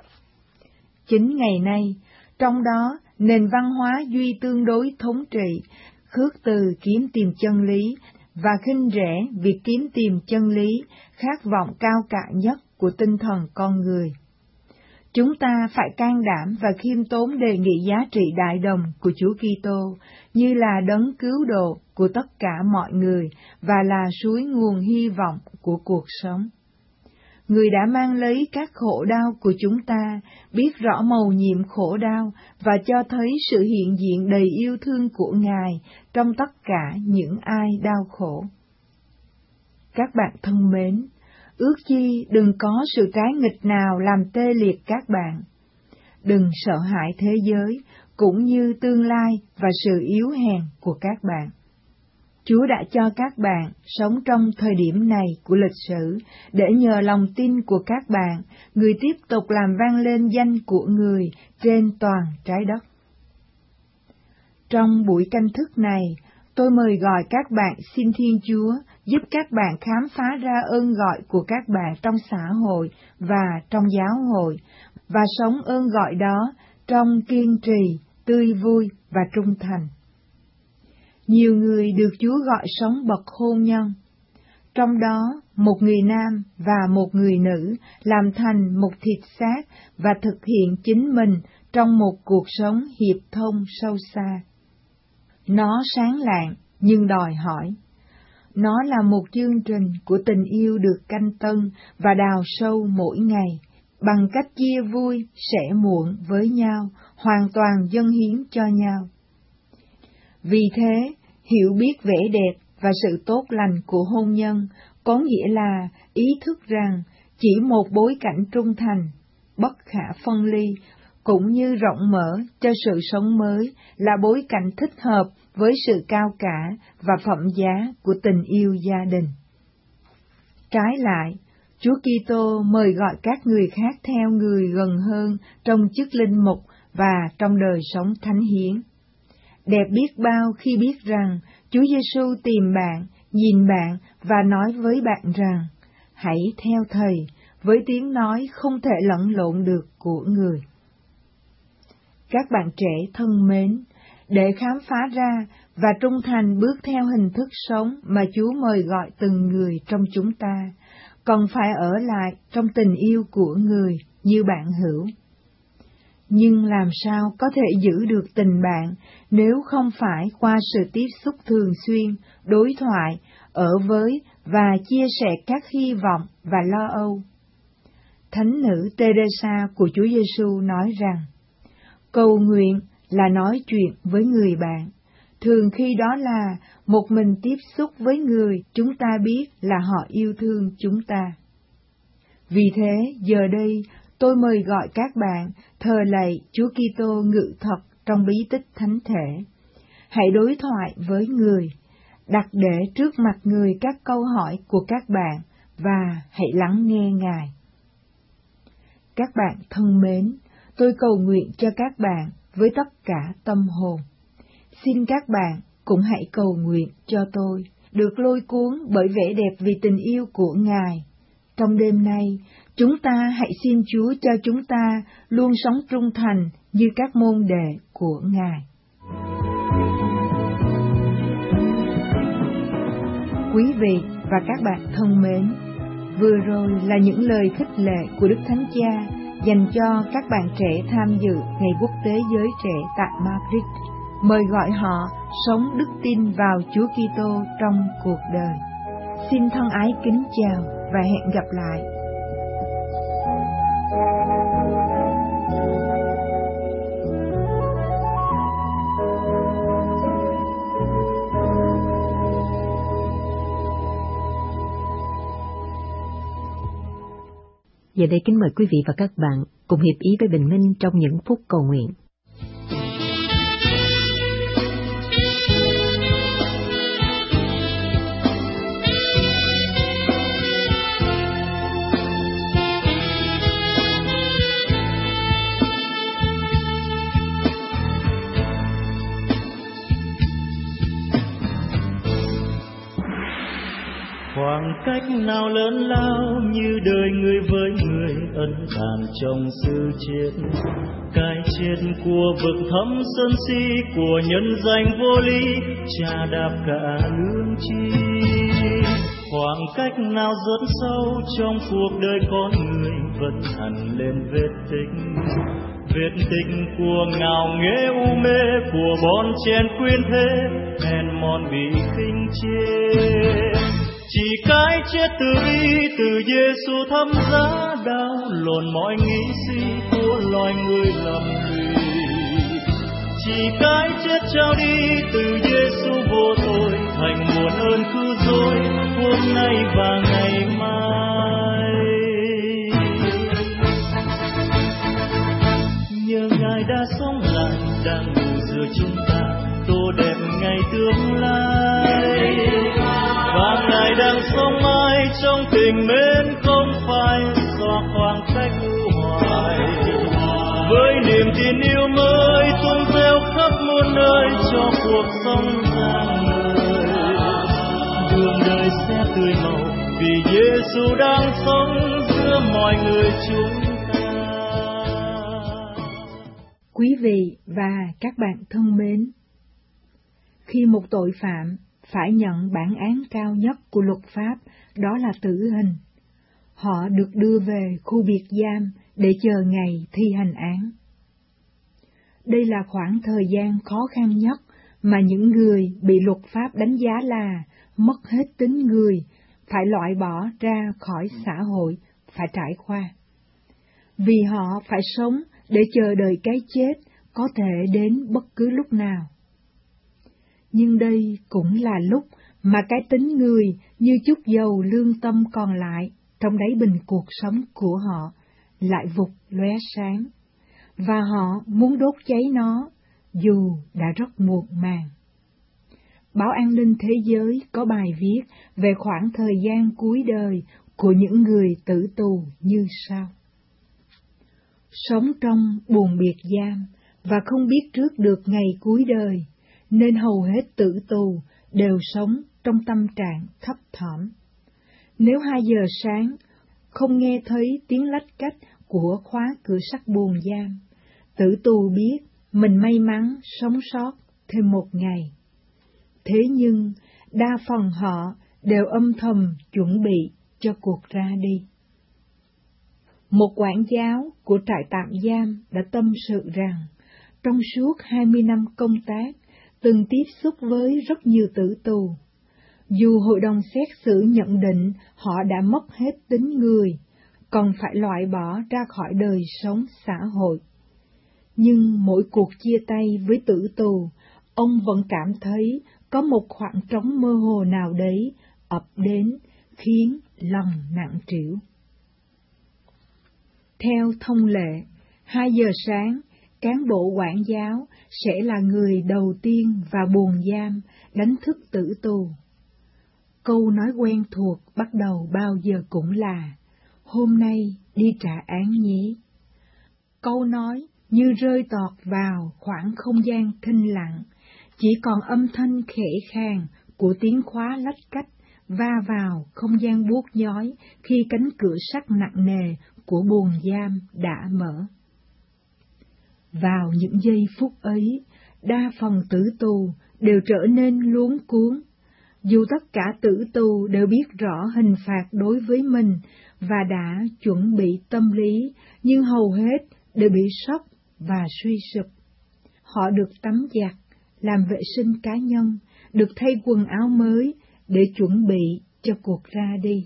Chính ngày nay, trong đó, nền văn hóa duy tương đối thống trị, khước từ kiếm tìm chân lý, và khinh rẻ việc kiếm tìm chân lý, khát vọng cao cả nhất của tinh thần con người. Chúng ta phải can đảm và khiêm tốn đề nghị giá trị đại đồng của Chúa Kitô như là đấng cứu độ của tất cả mọi người và là suối nguồn hy vọng của cuộc sống. Người đã mang lấy các khổ đau của chúng ta, biết rõ mầu nhiệm khổ đau và cho thấy sự hiện diện đầy yêu thương của Ngài trong tất cả những ai đau khổ. Các bạn thân mến, ước chi đừng có sự trái nghịch nào làm tê liệt các bạn. Đừng sợ hãi thế giới, cũng như tương lai và sự yếu hèn của các bạn. Chúa đã cho các bạn sống trong thời điểm này của lịch sử, để nhờ lòng tin của các bạn, người tiếp tục làm vang lên danh của người trên toàn trái đất. Trong buổi canh thức này, tôi mời gọi các bạn xin Thiên Chúa giúp các bạn khám phá ra ơn gọi của các bạn trong xã hội và trong giáo hội, và sống ơn gọi đó trong kiên trì, tươi vui và trung thành. Nhiều người được Chúa gọi sống bậc hôn nhân, trong đó một người nam và một người nữ làm thành một thịt xác và thực hiện chính mình trong một cuộc sống hiệp thông sâu xa. Nó sáng lạng nhưng đòi hỏi. Nó là một chương trình của tình yêu được canh tân và đào sâu mỗi ngày, bằng cách chia vui, sẻ muộn với nhau, hoàn toàn dâng hiến cho nhau. Vì thế, hiểu biết vẻ đẹp và sự tốt lành của hôn nhân có nghĩa là ý thức rằng chỉ một bối cảnh trung thành, bất khả phân ly, cũng như rộng mở cho sự sống mới là bối cảnh thích hợp với sự cao cả và phẩm giá của tình yêu gia đình. Trái lại, Chúa Kitô mời gọi các người khác theo người gần hơn trong chức linh mục và trong đời sống thánh hiến. Đẹp biết bao khi biết rằng Chúa Giêsu tìm bạn, nhìn bạn và nói với bạn rằng, hãy theo Thầy, với tiếng nói không thể lẫn lộn được của người. Các bạn trẻ thân mến, để khám phá ra và trung thành bước theo hình thức sống mà Chúa mời gọi từng người trong chúng ta, còn phải ở lại trong tình yêu của người như bạn hữu. Nhưng làm sao có thể giữ được tình bạn nếu không phải qua sự tiếp xúc thường xuyên, đối thoại, ở với và chia sẻ các hy vọng và lo âu? Thánh nữ Teresa của Chúa Giêsu nói rằng, cầu nguyện là nói chuyện với người bạn, thường khi đó là một mình tiếp xúc với người chúng ta biết là họ yêu thương chúng ta. Vì thế, giờ đây, tôi mời gọi các bạn thờ lạy Chúa Kitô ngự thật trong bí tích thánh thể. Hãy đối thoại với người, đặt để trước mặt người các câu hỏi của các bạn và hãy lắng nghe Ngài. Các bạn thân mến, tôi cầu nguyện cho các bạn với tất cả tâm hồn. Xin các bạn cũng hãy cầu nguyện cho tôi, được lôi cuốn bởi vẻ đẹp vì tình yêu của Ngài. Trong đêm nay, chúng ta hãy xin Chúa cho chúng ta luôn sống trung thành như các môn đệ của Ngài. Quý vị và các bạn thân mến, vừa rồi là những lời khích lệ của Đức Thánh Cha dành cho các bạn trẻ tham dự Ngày Quốc tế Giới Trẻ tại Madrid, mời gọi họ sống đức tin vào Chúa Kitô trong cuộc đời. Xin thân ái kính chào và hẹn gặp lại. Giờ đây kính mời quý vị và các bạn cùng hiệp ý với Bình Minh trong những phút cầu nguyện. Khoảng cách nào lớn lao như đời người với người, ân tàn trong sự chết. Cái chết của vực thẳm sơn si, của nhân danh vô lý, chà đạp cả lương tri. Khoảng cách nào rất sâu trong cuộc đời con người, vẫn hằn lên vết tích. Vết tích của ngạo nghễ u mê, của bon chen quyến thế, hèn mòn bị khinh chê. Chỉ cái chết từ bi, từ Giêsu thấm giá đau lộn mọi nghĩ suy của loài người lầm lì. Chỉ cái chết trao đi, từ Giêsu vô tội thành nguồn ơn cứu rỗi hôm nay và ngày mai. Nhờ Ngài đã sống lại, đang ngủ giữa chúng ta, tô đẹp ngày tương lai. Và Ngài đang sống mãi trong tình mến, không phải do khoảng cách ưu hoài. Với niềm tin yêu mới tung reo khắp muôn nơi cho cuộc sống rạng ngời. Đường đời sẽ tươi màu vì Giêsu đang sống giữa mọi người chúng ta. Quý vị và các bạn thân mến, khi một tội phạm phải nhận bản án cao nhất của luật pháp, đó là tử hình, họ được đưa về khu biệt giam để chờ ngày thi hành án. Đây là khoảng thời gian khó khăn nhất mà những người bị luật pháp đánh giá là mất hết tính người, phải loại bỏ ra khỏi xã hội, phải trải qua. Vì họ phải sống để chờ đợi cái chết có thể đến bất cứ lúc nào. Nhưng đây cũng là lúc mà cái tính người như chút dầu lương tâm còn lại trong đáy bình cuộc sống của họ lại vụt lóe sáng, và họ muốn đốt cháy nó dù đã rất muộn màng. Báo An ninh Thế giới có bài viết về khoảng thời gian cuối đời của những người tử tù như sau: sống trong buồng biệt giam và không biết trước được ngày cuối đời, nên hầu hết tử tù đều sống trong tâm trạng thấp thỏm. Nếu hai giờ sáng không nghe thấy tiếng lách cách của khóa cửa sắt buồng giam, tử tù biết mình may mắn sống sót thêm một ngày. Thế nhưng đa phần họ đều âm thầm chuẩn bị cho cuộc ra đi. Một quản giáo của trại tạm giam đã tâm sự rằng trong suốt hai mươi năm công tác, từng tiếp xúc với rất nhiều tử tù. Dù hội đồng xét xử nhận định họ đã mất hết tính người, còn phải loại bỏ ra khỏi đời sống xã hội. Nhưng mỗi cuộc chia tay với tử tù, ông vẫn cảm thấy có một khoảng trống mơ hồ nào đấy ập đến, khiến lòng nặng trĩu. Theo thông lệ, hai giờ sáng, cán bộ quản giáo sẽ là người đầu tiên vào buồng giam đánh thức tử tù. Câu nói quen thuộc bắt đầu bao giờ cũng là "Hôm nay đi trả án nhé". Câu nói như rơi tọt vào khoảng không gian thinh lặng, chỉ còn âm thanh khẽ khàng của tiếng khóa lách cách va vào không gian buốt nhói khi cánh cửa sắt nặng nề của buồng giam đã mở. Vào những giây phút ấy, đa phần tử tù đều trở nên luống cuống. Dù tất cả tử tù đều biết rõ hình phạt đối với mình và đã chuẩn bị tâm lý, nhưng hầu hết đều bị sốc và suy sụp. Họ được tắm giặt, làm vệ sinh cá nhân, được thay quần áo mới để chuẩn bị cho cuộc ra đi.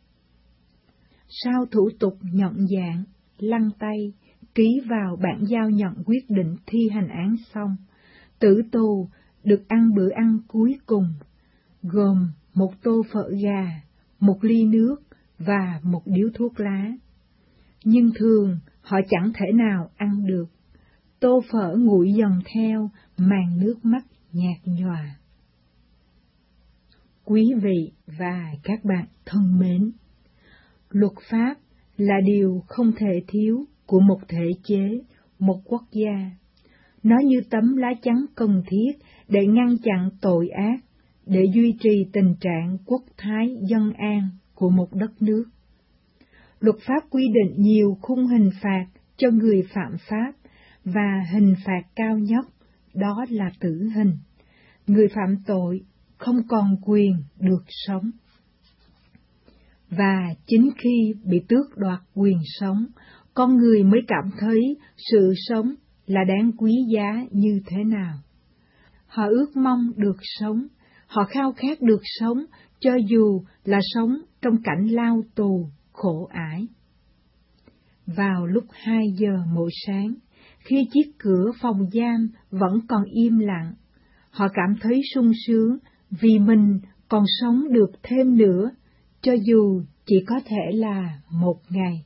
Sau thủ tục nhận dạng, lăn tay, ký vào bản giao nhận quyết định thi hành án xong, tử tù được ăn bữa ăn cuối cùng, gồm một tô phở gà, một ly nước và một điếu thuốc lá. nhưng thường họ chẳng thể nào ăn được. Tô phở nguội dần theo, màn nước mắt nhạt nhòa. Quý vị và các bạn thân mến, luật pháp là điều không thể thiếu của một thể chế, một quốc gia. Nó như tấm lá chắn cần thiết để ngăn chặn tội ác, để duy trì tình trạng quốc thái dân an của một đất nước. Luật pháp quy định nhiều khung hình phạt cho người phạm pháp, và hình phạt cao nhất đó là tử hình. Người phạm tội không còn quyền được sống. Và chính khi bị tước đoạt quyền sống, con người mới cảm thấy sự sống là đáng quý giá như thế nào. Họ ước mong được sống, họ khao khát được sống, cho dù là sống trong cảnh lao tù, khổ ải. Vào lúc hai giờ mỗi sáng, khi chiếc cửa phòng giam vẫn còn im lặng, họ cảm thấy sung sướng vì mình còn sống được thêm nữa, cho dù chỉ có thể là một ngày.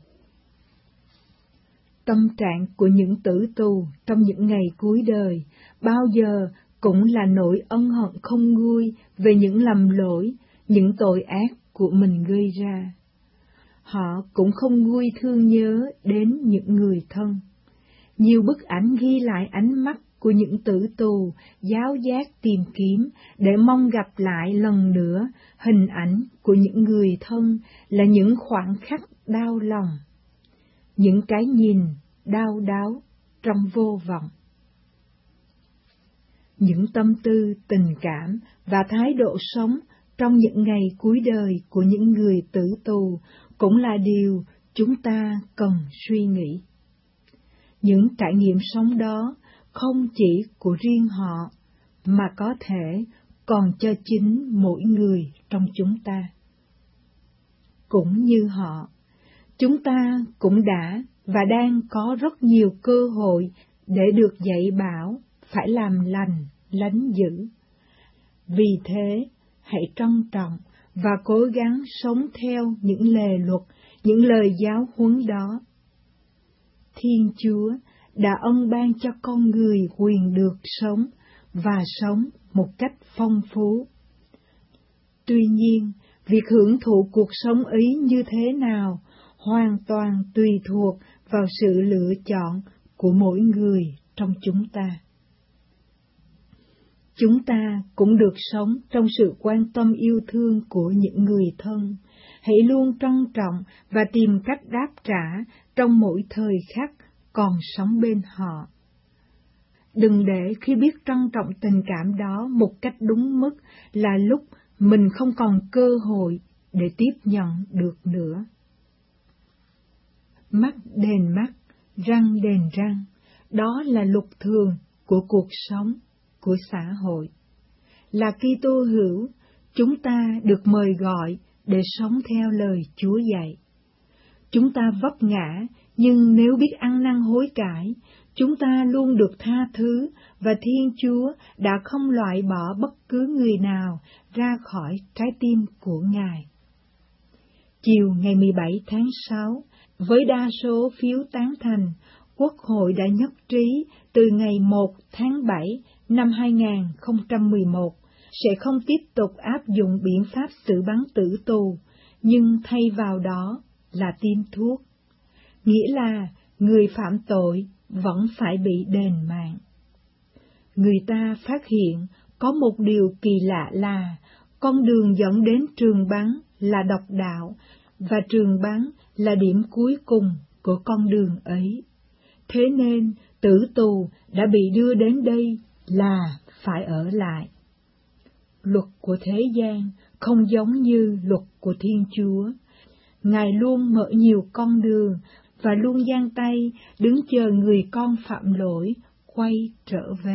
Tâm trạng của những tử tù trong những ngày cuối đời bao giờ cũng là nỗi ân hận không nguôi về những lầm lỗi, những tội ác của mình gây ra. Họ cũng không nguôi thương nhớ đến những người thân. Nhiều bức ảnh ghi lại ánh mắt của những tử tù giáo giác tìm kiếm để mong gặp lại lần nữa hình ảnh của những người thân, là những khoảnh khắc đau lòng, những cái nhìn đau đáu trong vô vọng. Những tâm tư, tình cảm và thái độ sống trong những ngày cuối đời của những người tử tù cũng là điều chúng ta cần suy nghĩ. Những trải nghiệm sống đó không chỉ của riêng họ, mà có thể còn cho chính mỗi người trong chúng ta. Cũng như họ, chúng ta cũng đã và đang có rất nhiều cơ hội để được dạy bảo phải làm lành, lánh dữ. Vì thế, hãy trân trọng và cố gắng sống theo những lề luật, những lời giáo huấn đó. Thiên Chúa đã ân ban cho con người quyền được sống và sống một cách phong phú. Tuy nhiên, việc hưởng thụ cuộc sống ấy như thế nào hoàn toàn tùy thuộc vào sự lựa chọn của mỗi người trong chúng ta. Chúng ta cũng được sống trong sự quan tâm yêu thương của những người thân. Hãy luôn trân trọng và tìm cách đáp trả trong mỗi thời khắc còn sống bên họ. Đừng để khi biết trân trọng tình cảm đó một cách đúng mức là lúc mình không còn cơ hội để tiếp nhận được nữa. Mắt đền mắt, răng đền răng, đó là luật thường của cuộc sống, của xã hội. Là Kitô hữu, chúng ta được mời gọi để sống theo lời Chúa dạy. Chúng ta vấp ngã, nhưng nếu biết ăn năn hối cải, chúng ta luôn được tha thứ, và Thiên Chúa đã không loại bỏ bất cứ người nào ra khỏi trái tim của Ngài. Chiều ngày mười bảy tháng sáu, với đa số phiếu tán thành, Quốc hội đã nhất trí từ ngày một tháng bảy năm hai nghìn không trăm mười một sẽ không tiếp tục áp dụng biện pháp xử bắn tử tù, nhưng thay vào đó là tiêm thuốc. Nghĩa là người phạm tội vẫn phải bị đền mạng. Người ta phát hiện có một điều kỳ lạ là con đường dẫn đến trường bắn là độc đạo, và trường bắn là điểm cuối cùng của con đường ấy. Thế nên tử tù đã bị đưa đến đây là phải ở lại. Luật của thế gian không giống như luật của Thiên Chúa. Ngài luôn mở nhiều con đường và luôn giang tay đứng chờ người con phạm lỗi quay trở về.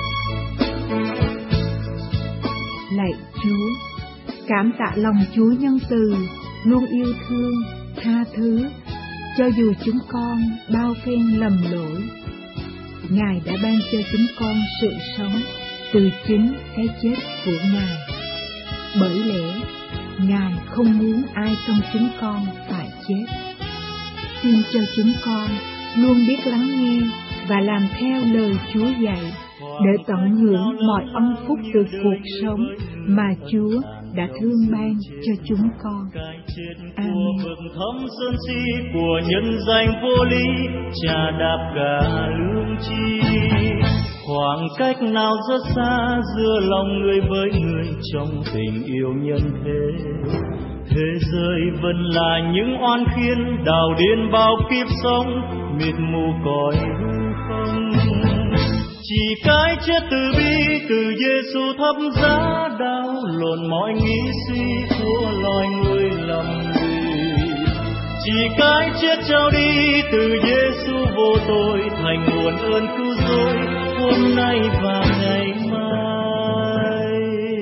Lạy Chúa, cảm tạ lòng Chúa nhân từ, luôn yêu thương, tha thứ, cho dù chúng con bao phen lầm lỗi. Ngài đã ban cho chúng con sự sống từ chính cái chết của Ngài. Bởi lẽ, Ngài không muốn ai trong chúng con phải chết. xin cho chúng con luôn biết lắng nghe và làm theo lời Chúa dạy, để tận hưởng mọi ân phúc từ cuộc sống mà Chúa đã thương ban cho chúng con. Amen. Thấm sơn si của nhân danh vô lý, trà đạp cả lương tri. Khoảng cách nào rất xa giữa lòng người với người trong tình yêu nhân thế. Thế giới vẫn là những oan khiên đào điên bao kiếp sống, mịt mù cõi hư không. Chỉ cái chết từ bi từ Giêsu thấp giá đau lộn mọi nghĩ suy của loài người lầm vì. Chỉ cái chết trao đi từ Giêsu vô tội thành nguồn ơn cứu rỗi hôm nay và ngày mai.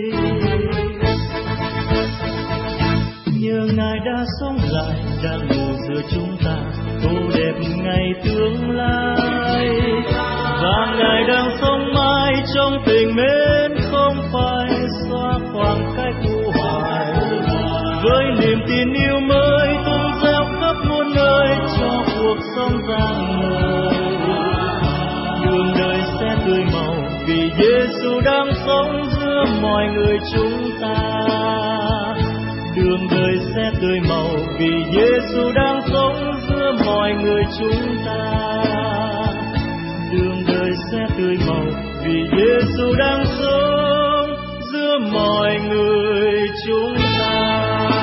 Nhờ Ngài đã sống lại đã ngủ giữa chúng ta, tô đẹp ngày tương lai. Và Ngài đang sống mãi trong tình mến không phải xóa khoảng cách u hoài. Với niềm tin yêu mới tung gieo khắp muôn nơi cho cuộc sống rạng ngời. Đường đời sẽ tươi màu vì Giêsu đang sống giữa mọi người chúng ta. Đường đời sẽ tươi màu vì Giêsu đang sống giữa mọi người chúng ta. Đường đời sẽ tươi màu vì Giêsu đang sống giữa mọi người chúng ta.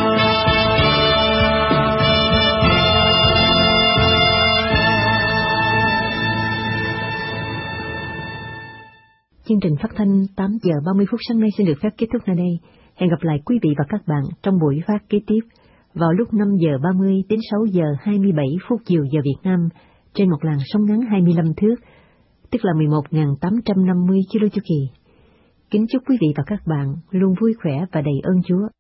Chương trình phát thanh tám giờ ba mươi phút sáng nay xin được phép kết thúc nơi đây. Hẹn gặp lại quý vị và các bạn trong buổi phát kế tiếp vào lúc năm giờ ba mươi đến sáu giờ hai mươi bảy phút chiều giờ Việt Nam trên một làn sóng ngắn hai mươi lăm thước, tức là mười một nghìn tám trăm năm mươi ki lô chu kỳ. Kính chúc quý vị và các bạn luôn vui khỏe và đầy ơn Chúa.